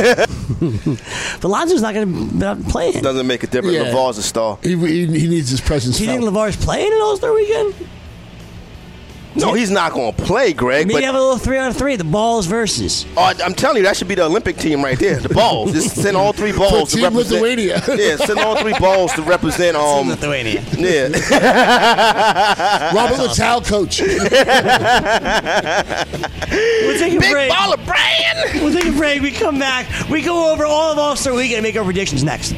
But Lonzo's not going to be playing. Doesn't make a difference. Yeah. LeVar's a star. He, he, he needs his presence. Do you think LeVar's playing at All Star Weekend? No, he's not going to play, Greg. Maybe but, have a little three on three. The balls versus. Oh, I'm telling you, that should be the Olympic team right there. The balls. Just send all three balls to Team represent. Lithuania. Yeah, send all three balls to represent. Um, Team Lithuania. Yeah. Robert Littell, coach. We'll take a Big break. baller brand. We'll take a break. We come back. We go over all of All-Star Weekend and make our predictions next.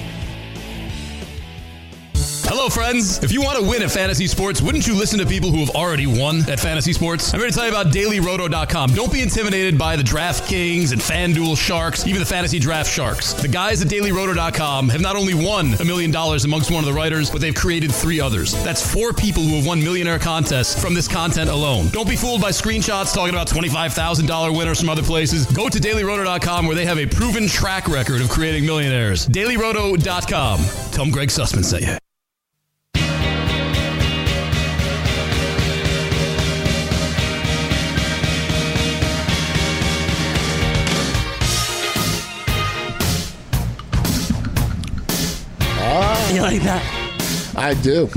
Hello, friends. If you want to win at fantasy sports, wouldn't you listen to people who have already won at fantasy sports? I'm here to tell you about Daily Roto dot com. Don't be intimidated by the DraftKings and FanDuel Sharks, even the Fantasy Draft Sharks. The guys at Daily Roto dot com have not only won a million dollars amongst one of the writers, but they've created three others. That's four people who have won millionaire contests from this content alone. Don't be fooled by screenshots talking about twenty-five thousand dollars winners from other places. Go to Daily Roto dot com where they have a proven track record of creating millionaires. Daily Roto dot com. Tell them Greg Sussman sent you. You like that? I do.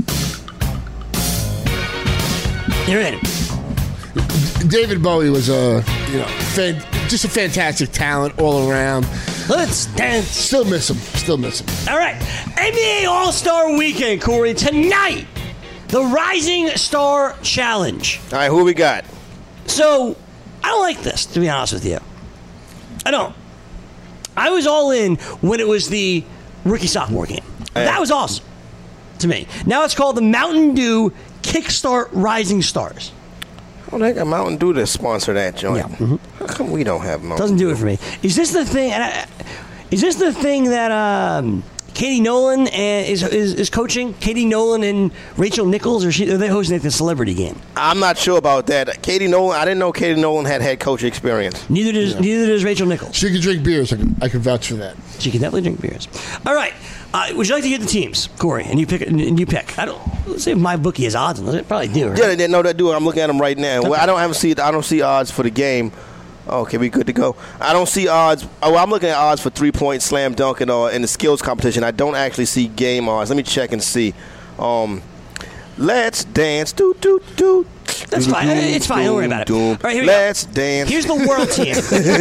You're in. David Bowie was a, you know, fan, just a fantastic talent all around. Let's dance. Still miss him. Still miss him. All right. N B A All-Star Weekend, Corey. Tonight, the Rising Star Challenge. All right, who we got? So, I don't like this, to be honest with you. I don't. I was all in when it was the rookie-sophomore game. Hey. That was awesome to me. Now it's called the Mountain Dew Kickstart Rising Stars. Oh, they got Mountain Dew to sponsor that joint. Yeah. Mm-hmm. How come we don't have Mountain Doesn't do Dew? it for me. Is this the thing? And I, is this the thing that um, Katie Nolan and is, is is coaching? Katie Nolan and Rachel Nichols, or she, are they hosting like the celebrity game? I'm not sure about that. Katie Nolan, I didn't know Katie Nolan had head coach experience. Neither does Yeah. neither does Rachel Nichols. She can drink beers. I can, I can vouch for that. She can definitely drink beers. All right. Uh, would you like to get the teams, Corey? And you pick. And you pick. I don't. Let's see if my bookie has odds on it. It probably do. Right? Yeah, they didn't know that dude. I'm looking at him right now. Well, I don't have see. I don't see odds for the game. Okay, we good to go. I don't see odds. Oh, I'm looking at odds for three point slam dunk and uh, in the skills competition. I don't actually see game odds. Let me check and see. Um, let's dance. Do do do. That's fine. It's fine. Don't worry about it. All right, here we Let's go. dance. Here's the world team.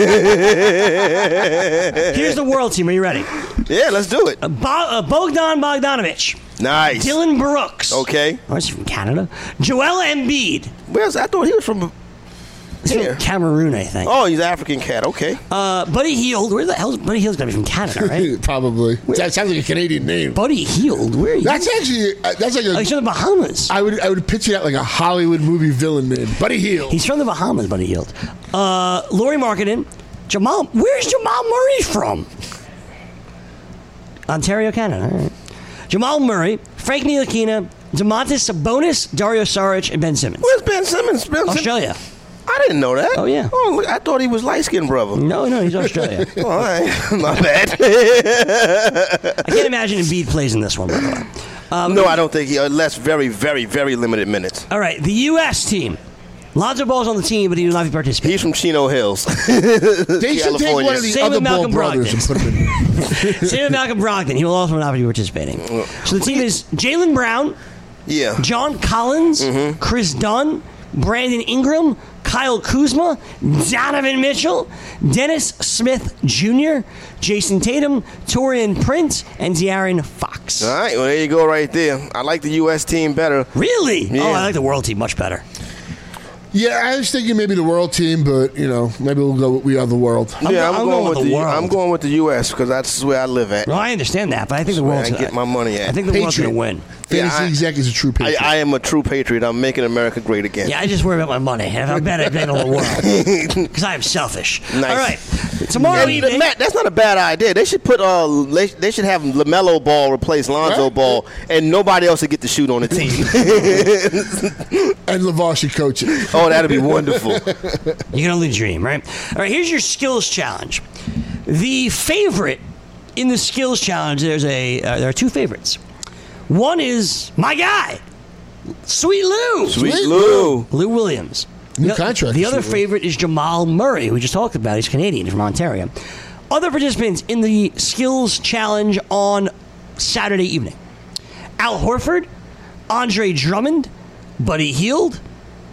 Here's the world team. Are you ready? Yeah, let's do it. Uh, Bo- uh, Bogdan Bogdanovic. Nice. Dylan Brooks. Okay. Oh, he's from Canada. Joel Embiid. Where's I thought he was from. He's Here. from Cameroon, I think. Oh, he's African cat. Okay. Uh, Buddy Hield. Where the hell is Buddy Hield's going to be from Canada, right? Probably. That sounds like a Canadian name. Buddy Hield. Where are you? That's actually uh, that's like a. Oh, he's from the Bahamas. I would I would picture that like a Hollywood movie villain name. Buddy Hield. He's from the Bahamas, Buddy Hield. Uh, Laurie Marketing. Jamal. Where's Jamal Murray from? Ontario, Canada. All right. Jamal Murray, Frank Ntilikina, Domantas Sabonis, Dario Saric, and Ben Simmons. Where's Ben Simmons? Ben Simmons? Australia. I didn't know that. Oh, yeah. Oh, look, I thought he was light-skinned, brother. No, no, he's Australia. Oh, all right. My bad. I can't imagine Embiid plays in this one, by the way. Um, no, I don't think he, unless very, very, very limited minutes. All right, the U S team. Lonzo Ball's on the team, but he will not be participating. He's from Chino Hills. They should take one of the Same other with Ball Malcolm brothers and Brogdon. put him in. Same with Malcolm Brogdon. He will also not be participating. So the team is Jaylen Brown, Yeah. John Collins, Mm-hmm. Chris Dunn, Brandon Ingram, Kyle Kuzma, Donovan Mitchell, Dennis Smith Junior, Jason Tatum, Torian Prince, and De'Aaron Fox. All right, well, there you go right there. I like the U S team better. Really? Yeah. Oh, I like the world team much better. Yeah, I was thinking maybe the world team, but you know, maybe we'll go with We Are the World. I'm yeah, go- I'm, I'm going, going with with the, the world. I'm going with the U S because that's where I live at. Well, I understand that, but I think the Where world's I get my money at. I think the world's Patriot. going to win. Yeah, Fantasy I- exec is a true I, patriot. I am a true patriot. I'm making America great again. Yeah, I just worry about my money. And if I bet, I bet on the world because I am selfish. Nice. All right, tomorrow And, evening. Matt, that's not a bad idea. They should put uh, they, they should have LaMelo Ball replace Lonzo Right. Ball, and nobody else would get to shoot on the team. and LeVar should coach it. Oh, that'd be wonderful. You can only dream, right? All right, here's your skills challenge. The favorite in the skills challenge, there's a uh, there are two favorites. One is my guy, Sweet Lou. Sweet Lou. Lou Williams. New the, contract The for other Sweet Lou. favorite is Jamal Murray, who we just talked about. He's Canadian, from Ontario. Other participants in the skills challenge on Saturday evening: Al Horford, Andre Drummond, Buddy Hield,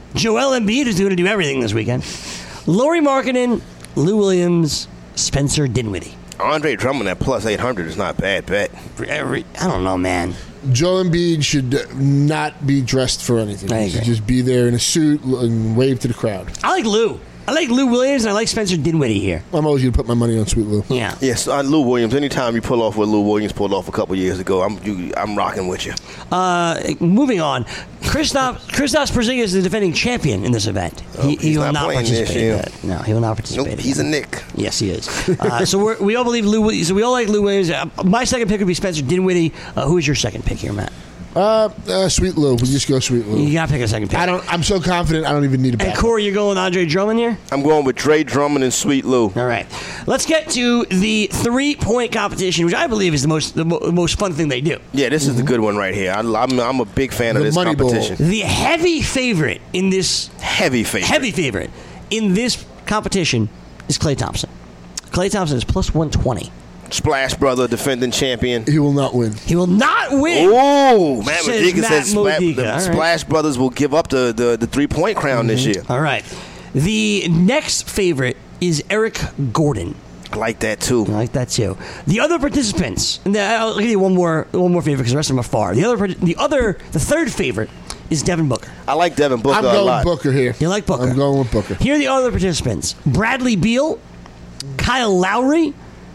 Joel Embiid is going to do everything this weekend. Lauri Markkanen, Lou Williams, Spencer Dinwiddie. Andre Drummond at plus eight hundred is not a bad bet. Every, I don't know, man. Joel Embiid should not be dressed for anything. I He should agree. just be there in a suit and wave to the crowd. I like Lou. I like Lou Williams, and I like Spencer Dinwiddie here. I'm always going to put my money on Sweet Lou. Yeah. Yes, uh, Lou Williams. Anytime you pull off what Lou Williams pulled off a couple years ago, I'm you, I'm rocking with you. Uh, moving on, Kristaps Kristaps Porzingis is the defending champion in this event. Oh, he, he he's will not not playing this participate. year. In that. No, he will not participate. Nope, in he's that. a Nick. Yes, he is. Uh, so we're, we all believe Lou. So we all like Lou Williams. Uh, my second pick would be Spencer Dinwiddie. Uh, who is your second pick here, Matt? Uh, uh, Sweet Lou. We just go Sweet Lou. You gotta pick a second pick. I don't. I'm so confident. I don't even need a And back. Corey, you're going with Andre Drummond here? I'm going with Dre Drummond and Sweet Lou. All right. Let's get to the three-point competition, which I believe is the most the mo- most fun thing they do. Yeah, this is the good one right here. I, I'm I'm a big fan of The this Money Bowl. competition. The heavy favorite in this Heavy favorite. heavy favorite in this competition is Klay Thompson. Klay Thompson is plus one twenty. Splash Brother, defending champion. He will not win. He will not win. Oh, Matt Says Modica Matt says Spla- Modica. the All right. Splash Brothers will give up the, the, the three-point crown this year. All right. The next favorite is Eric Gordon. I like that, too. I like that too. The other participants, and I'll give you one more one more favorite because the rest of them are far. The other, the other, the third favorite is Devin Booker. I like Devin Booker I'm a going lot. Booker here. You like Booker? I'm going with Booker. Here are the other participants: Bradley Beal, Kyle Lowry,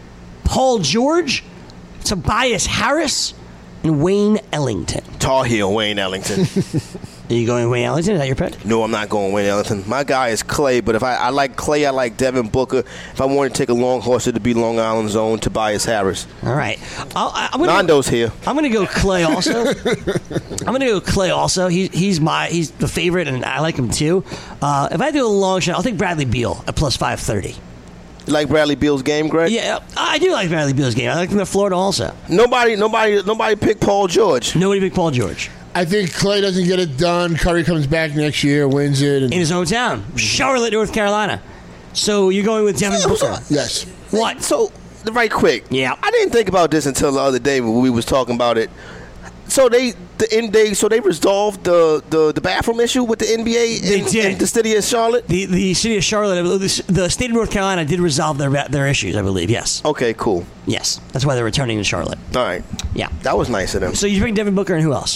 Paul George, Tobias Harris, and Wayne Ellington. Tar Heel Wayne Ellington. Are you going Wayne Ellington? Is that your pick? No, I'm not going Wayne Ellington. My guy is Clay, but if I, I like Clay, I like Devin Booker. If I want to take a long horse, it'd be Long Island Zone, Tobias Harris. All right. I'll, I- I'm gonna, Nando's here. I'm going to go Clay also. I'm going to go Clay also. He, he's my he's the favorite, and I like him too. Uh, if I do a long shot, I'll take Bradley Beal at plus five thirty. You like Bradley Beal's game, Greg? Yeah, I do like Bradley Beal's game. I like him at Florida also. Nobody, nobody, nobody picked Paul George. Nobody picked Paul George. I think Clay doesn't get it done. Curry comes back next year, wins it. And In his hometown, Charlotte, North Carolina. So you're going with Devin Booker. yes. What? So, right quick. Yeah. I didn't think about this until the other day when we was talking about it. So they the N B A so they resolved the, the, the bathroom issue with the N B A They in, did. in the city of Charlotte? The the city of Charlotte, the, the state of North Carolina did resolve their their issues, I believe. Yes. Okay, cool. Yes. That's why they're returning to Charlotte. All right. Yeah. That was nice of them. So you bring Devin Booker and who else?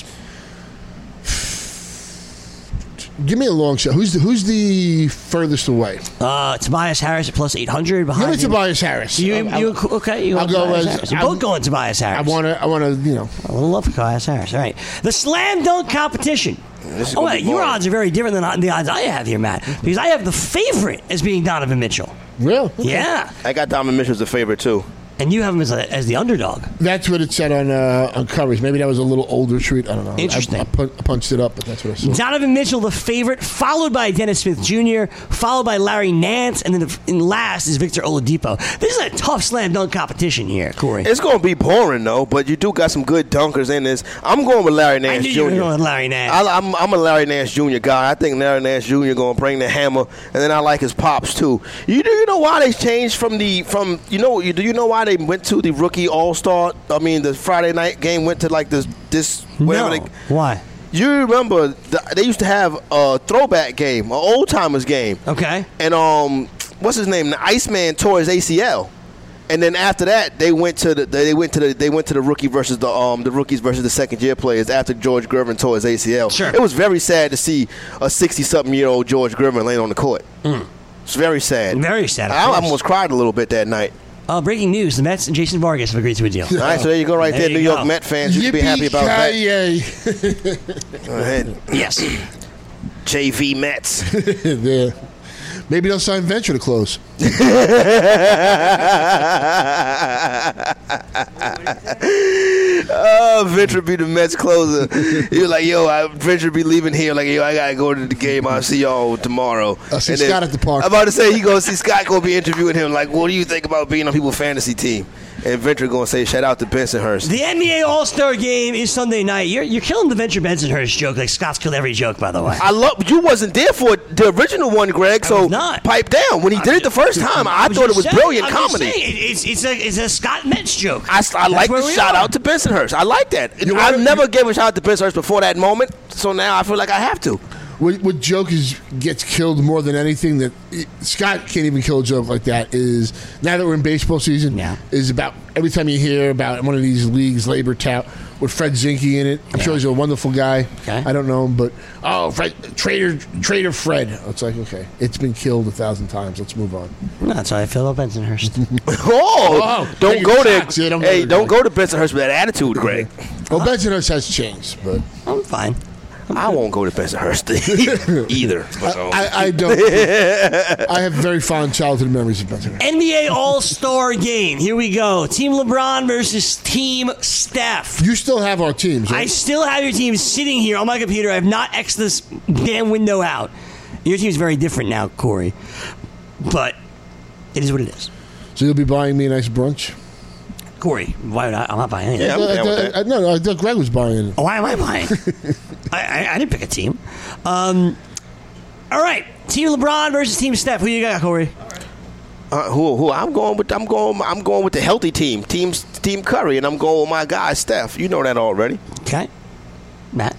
Give me a long shot. Who's the, who's the furthest away? Uh, Tobias Harris at plus eight hundred. Give Behind me him. Tobias Harris. You, I'll- you okay? You I'll want go Tobias as- Harris. You're I'm- both going Tobias I Harris. want to. I want to. You know. I would love for Tobias Harris. All right. The slam dunk competition. This is Oh, gonna wait, be your boring. odds are very different than the odds I have here, Matt. Because I have the favorite as being Donovan Mitchell. Real? Yeah. I got Donovan Mitchell as a favorite, too. And you have him as, a, as the underdog. That's what it said on uh, on Curry's. Maybe that was a little older treat. I don't know. Interesting. I, I, pun- I punched it up, but that's what I saw. Donovan Mitchell, the favorite, followed by Dennis Smith Junior, followed by Larry Nance, and then the, in last is Victor Oladipo. This is a tough slam dunk competition here, Corey. It's going to be boring, though, but you do got some good dunkers in this. I'm going with Larry I Nance knew you were Junior going with Larry Nance. I, I'm, I'm a Larry Nance Junior guy. I think Larry Nance Junior going to bring the hammer, and then I like his pops too. You do you know why they changed from the from you know you do you know why they went to the rookie All Star? I mean, the Friday night game went to like this this whatever no. they. Why? You remember the, they used to have a throwback game, an old timers game, Okay. and um, what's his name? The Iceman tore his A C L. And then after that, they went to the they went to the they went to the rookie versus the um the rookies versus the second year players after George Gervin tore his A C L. Sure. It was very sad to see a sixty something year old George Gervin laying on the court. Mm. It's very sad. Very sad. of I course. almost cried a little bit that night. Uh, breaking news: the Mets and Jason Vargas have agreed to a deal. All right, so there you go, right there, There New you York go. Met fans. You should be happy about that. Yippee-ki-yay. Go ahead, Yes. J V Mets. There. Maybe they'll sign Venture to close. Oh, Venture be the Mets closer. You're like, yo, I, Venture be leaving here. Like, yo, I gotta go to the game. I'll see y'all tomorrow. I'll see And then- Scott at the park. I'm about to say he gonna see Scott gonna be interviewing him. Like, what do you think about being on people's fantasy team? And Venture gonna say, shout out to Bensonhurst. The N B A All-Star Game is Sunday night. You're you're killing the Venture Bensonhurst joke like Scott's killed every joke, by the way. I love you. Wasn't there for the original one, Greg. I So was not. pipe down. When he did it the first time, I, was thought it just was saying- brilliant I'm just comedy. saying, it- it's it's a it's a Scott Metz joke. I, I That's like where the we shout are. out to Bensonhurst. I like that. You I wanna- never gave a shout out to Bensonhurst before that moment, so now I feel like I have to. what, what joke is gets killed more than anything that Scott can't even kill a joke like that is now that we're in baseball season. Yeah. Is about every time you hear about one of these leagues labor tout with Fred Zinke in it. I'm Yeah. sure he's a wonderful guy. Okay. I don't know him, but oh, Fred, Trader Trader Fred. It's like okay, it's been killed a thousand times. Let's move on. No, that's how I feel about Bensonhurst. Oh, Oh, don't take go your there. shots. Yeah, don't go hey, there, don't Greg. go to Bensonhurst with that attitude, Greg. Well, Bensonhurst has changed, but I'm fine. I won't go to Bensonhurst either. So. I, I don't. I have very fond childhood memories of Bensonhurst. N B A All-Star Game. Here we go. Team LeBron versus Team Steph. You still have our teams, right? I still have your team sitting here on my computer. I have not X'd this damn window out. Your team's very different now, Corey. But it is what it is. So you'll be buying me a nice brunch? Corey, why would I? I'm not buying anything. Yeah, I'm Uh, down with uh, that. no, no, I thought Greg was buying it. Why am I buying? I, I, I didn't pick a team. Um, all right, Team LeBron versus Team Steph. Who you got, Corey? Uh, who? Who? I'm going with. I'm going. I'm going with the healthy team. Team Team Curry, and I'm going with my guy Steph. You know that already. Okay, Matt.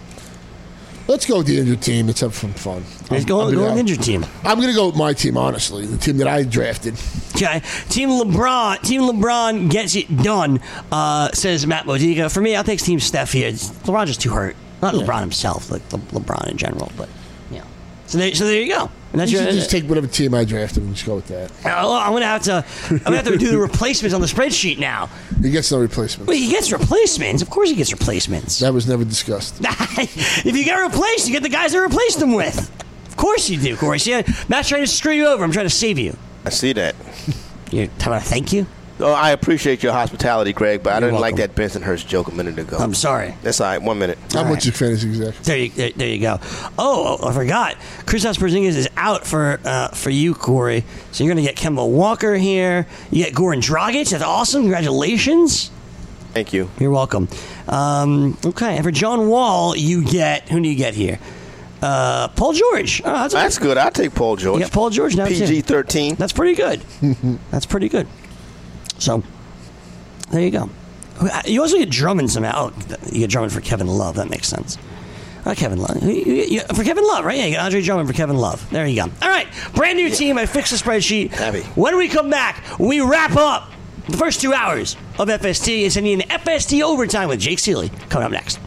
Let's go with the injured team. Let's have some fun. Let's go, I'm go gonna- with the injured team. I'm going to go with my team, honestly. The team that I drafted. Okay, Team LeBron. Team LeBron gets it done. Uh, says Matt Modica. For me, I'll take Team Steph here. It's, LeBron's just too hurt. Not Yeah. LeBron himself, like Le- LeBron in general, but yeah. So there, so there you go. And that's You your. should just take whatever team I drafted and just go with that. Oh, I'm gonna have to. I'm gonna have to do the replacements on the spreadsheet now. He gets no replacement. Well, he gets replacements. Of course, he gets replacements. That was never discussed. If you get replaced, you get the guys that replaced them with. Of course you do, Corey. See, Matt's trying to screw you over. I'm trying to save you. I see that. You tell me thank you. Oh, I appreciate your hospitality, Greg, but I You're didn't like welcome. that Bensonhurst joke a minute ago. I'm sorry. That's all right. One minute. How All much right. your fantasy exec? There you, there, there you go. Oh, I forgot. Kristaps Porzingis is out for uh, for you, Corey. So you're going to get Kemba Walker here. You get Goran Dragic. That's awesome. Congratulations. Thank you. You're welcome. Um, okay, and for John Wall, you get who do you get here? Uh, Paul George. Oh, that's, That's good. I'll take Paul George. You got Paul George now too. P G thirteen. That's pretty good. That's pretty good. So there you go. You also get Drummond somehow. Oh, you get Drummond for Kevin Love. That makes sense. Uh, Kevin Love. You- you- you- For Kevin Love, right? Yeah, you get Andre Drummond for Kevin Love. There you go. All right, brand new team. I fixed the spreadsheet. Happy. When we come back, we wrap up the first two hours of F S T. It's sending in F S T Overtime with Jake Seeley. Coming up next.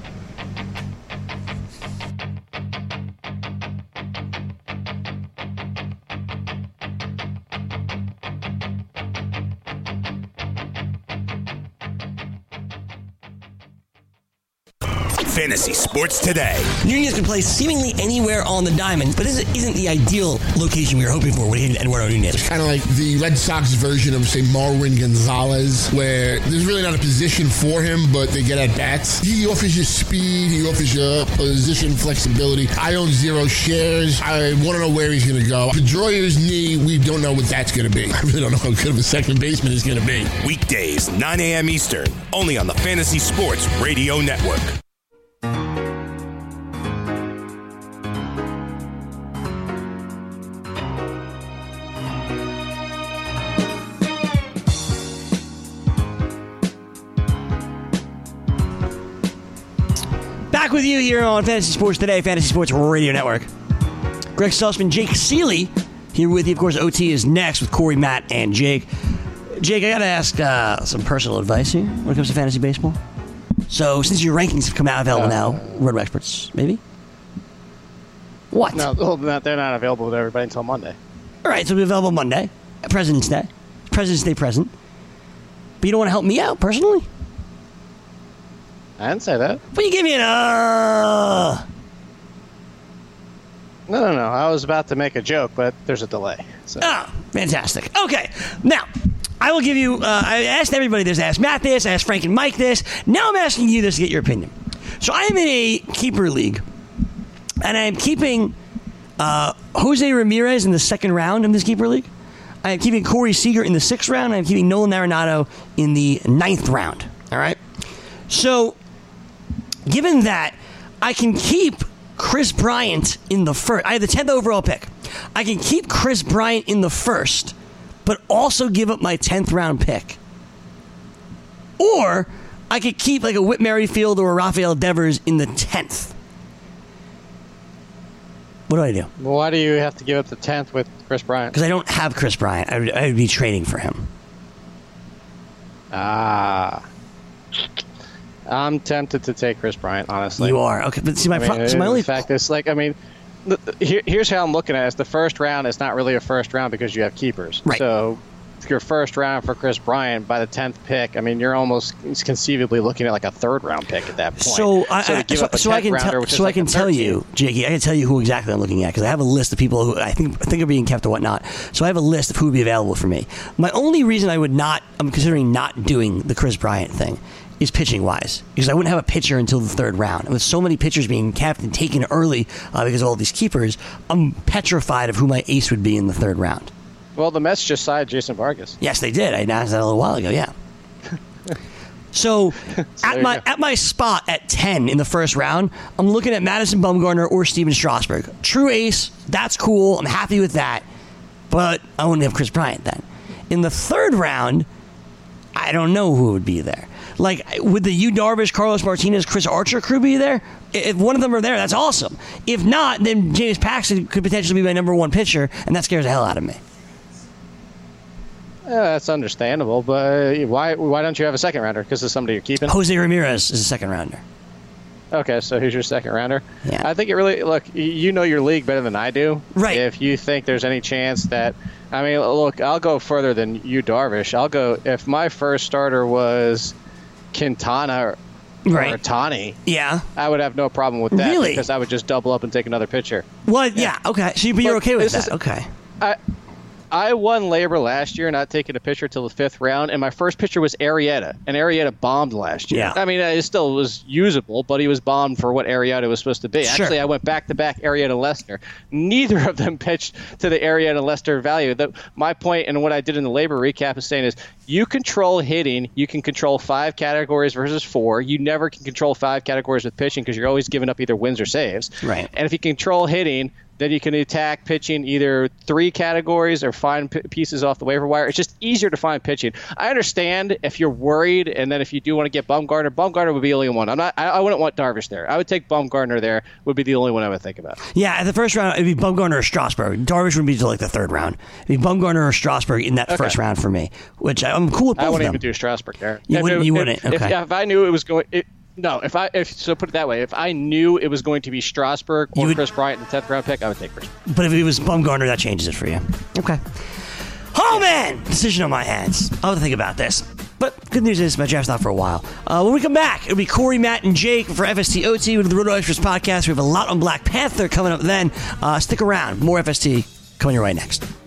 Fantasy Sports Today. Nunez can play seemingly anywhere on the diamond, but this isn't the ideal location we were hoping for when he hit Eduardo Nunez. Kind of like the Red Sox version of, say, Marwin Gonzalez, where there's really not a position for him, but they get at bats. He offers you speed. He offers you position flexibility. I own zero shares. I want to know where he's going to go. Pedroia's knee, we don't know what that's going to be. I really don't know how good of a second baseman is going to be. Weekdays, nine a.m. Eastern, only on the Fantasy Sports Radio Network. Back with you here on Fantasy Sports Today, Fantasy Sports Radio Network. Greg Sussman, Jake Seeley here with you. Of course, O T is next with Corey, Matt, and Jake. Jake, I got to ask uh, some personal advice here when it comes to fantasy baseball. So, since your rankings have come out available now, Roto Experts, maybe? What? No, well, not- they're not available to everybody until Monday. All right, so it'll be available Monday, President's Day. President's Day present. But you don't want to help me out personally? I didn't say that. But you give me an uh. No, no, no. I was about to make a joke, but there's a delay. So. Oh, fantastic. Okay, now, I will give you, uh, I asked everybody this, I asked Matt this, I asked Frank and Mike this. Now I'm asking you this to get your opinion. So I am in a keeper league, and I am keeping uh, Jose Ramirez in the second round in this keeper league. I am keeping Corey Seager in the sixth round. I am keeping Nolan Arenado in the ninth round. All right? So, given that, I can keep Chris Bryant in the first. I have the tenth overall pick. I can keep Chris Bryant in the first, but also give up my tenth round pick. Or I could keep like a Whit Merrifield or a Rafael Devers in the tenth. What do I do? Well, why do you have to give up the tenth with Chris Bryant? Because I don't have Chris Bryant. I would, I would be trading for him. Ah. I'm tempted to take Chris Bryant, honestly. You are? Okay, but see, my, I mean, pro- so my only... fact is, like, I mean, the, the, here, here's how I'm looking at it. Is the first round is not really a first round because you have keepers. Right. So your first round for Chris Bryant by the tenth pick, I mean, you're almost conceivably looking at like a third round pick at that point. So I, so, I, so, so I can tell, so I can tell you, Jakey, I can tell you who exactly I'm looking at because I have a list of people who I think I think are being kept or whatnot. So I have a list of who would be available for me. My only reason I would not, I'm considering not doing the Chris Bryant thing, is pitching wise because I wouldn't have a pitcher until the third round. And with so many pitchers being kept and taken early uh, because of all these keepers, I'm petrified of who my ace would be in the third round. Well, the Mets just signed Jason Vargas. Yes, they did. I announced that a little while ago. Yeah. So, so at my at my spot at ten in the first round, I'm looking at Madison Bumgarner or Steven Strasburg. True ace. That's cool. I'm happy with that. But I wouldn't have Chris Bryant then. In the third round, I don't know who would be there. Like, would the Yu Darvish, Carlos Martinez, Chris Archer crew be there? If one of them are there, that's awesome. If not, then James Paxton could potentially be my number one pitcher, and that scares the hell out of me. Yeah, that's understandable, but why why don't you have a second rounder? Because it's somebody you're keeping? Jose Ramirez is a second rounder. Okay, so who's your second rounder? Yeah. I think it really, look, you know your league better than I do. Right. If you think there's any chance that, I mean, look, I'll go further than you, Darvish. I'll go, if my first starter was Quintana or, right. or Ohtani, yeah, I would have no problem with that. Really? Because I would just double up and take another pitcher. Well, yeah, yeah okay. So, but you're Look, okay with this that? Is, okay. I, I won Labor last year, not taking a pitcher till the fifth round, and my first pitcher was Arrieta, and Arrieta bombed last year. Yeah. I mean, it still was usable, but he was bombed for what Arrieta was supposed to be. Sure. Actually, I went back-to-back Arrieta-Lester. Neither of them pitched to the Arrieta-Lester value. The, my point and what I did in the Labor recap is saying is you control hitting, you can control five categories versus four. You never can control five categories with pitching because you're always giving up either wins or saves. Right. And if you control hitting, then you can attack pitching either three categories or find p- pieces off the waiver wire. It's just easier to find pitching. I understand if you're worried, and then if you do want to get Bumgarner, Bumgarner would be the only one. I'm not. I, I wouldn't want Darvish there. I would take Bumgarner there. Would be the only one I would think about. Yeah, at the first round, it'd be Bumgarner or Strasburg. Darvish would be to like the third round. It'd be Bumgarner or Strasburg in that Okay. first round for me, which I'm cool with both I wouldn't of them. even do Strasburg there. You If wouldn't. it- You if- wouldn't. If, Okay. if I knew it was going. It, No, if I if so put it that way, if I knew it was going to be Strasburg or would- Chris Bryant in the tenth round pick, I would take Chris. But if it was Bumgarner, that changes it for you. Okay. Oh, man! Decision on my hands. I'll have to think about this. But good news is my draft's not for a while. Uh, when we come back, it'll be Corey, Matt, and Jake for F S T O T with the Roto Extras podcast. We have a lot on Black Panther coming up then. Uh, stick around. More F S T coming your way next.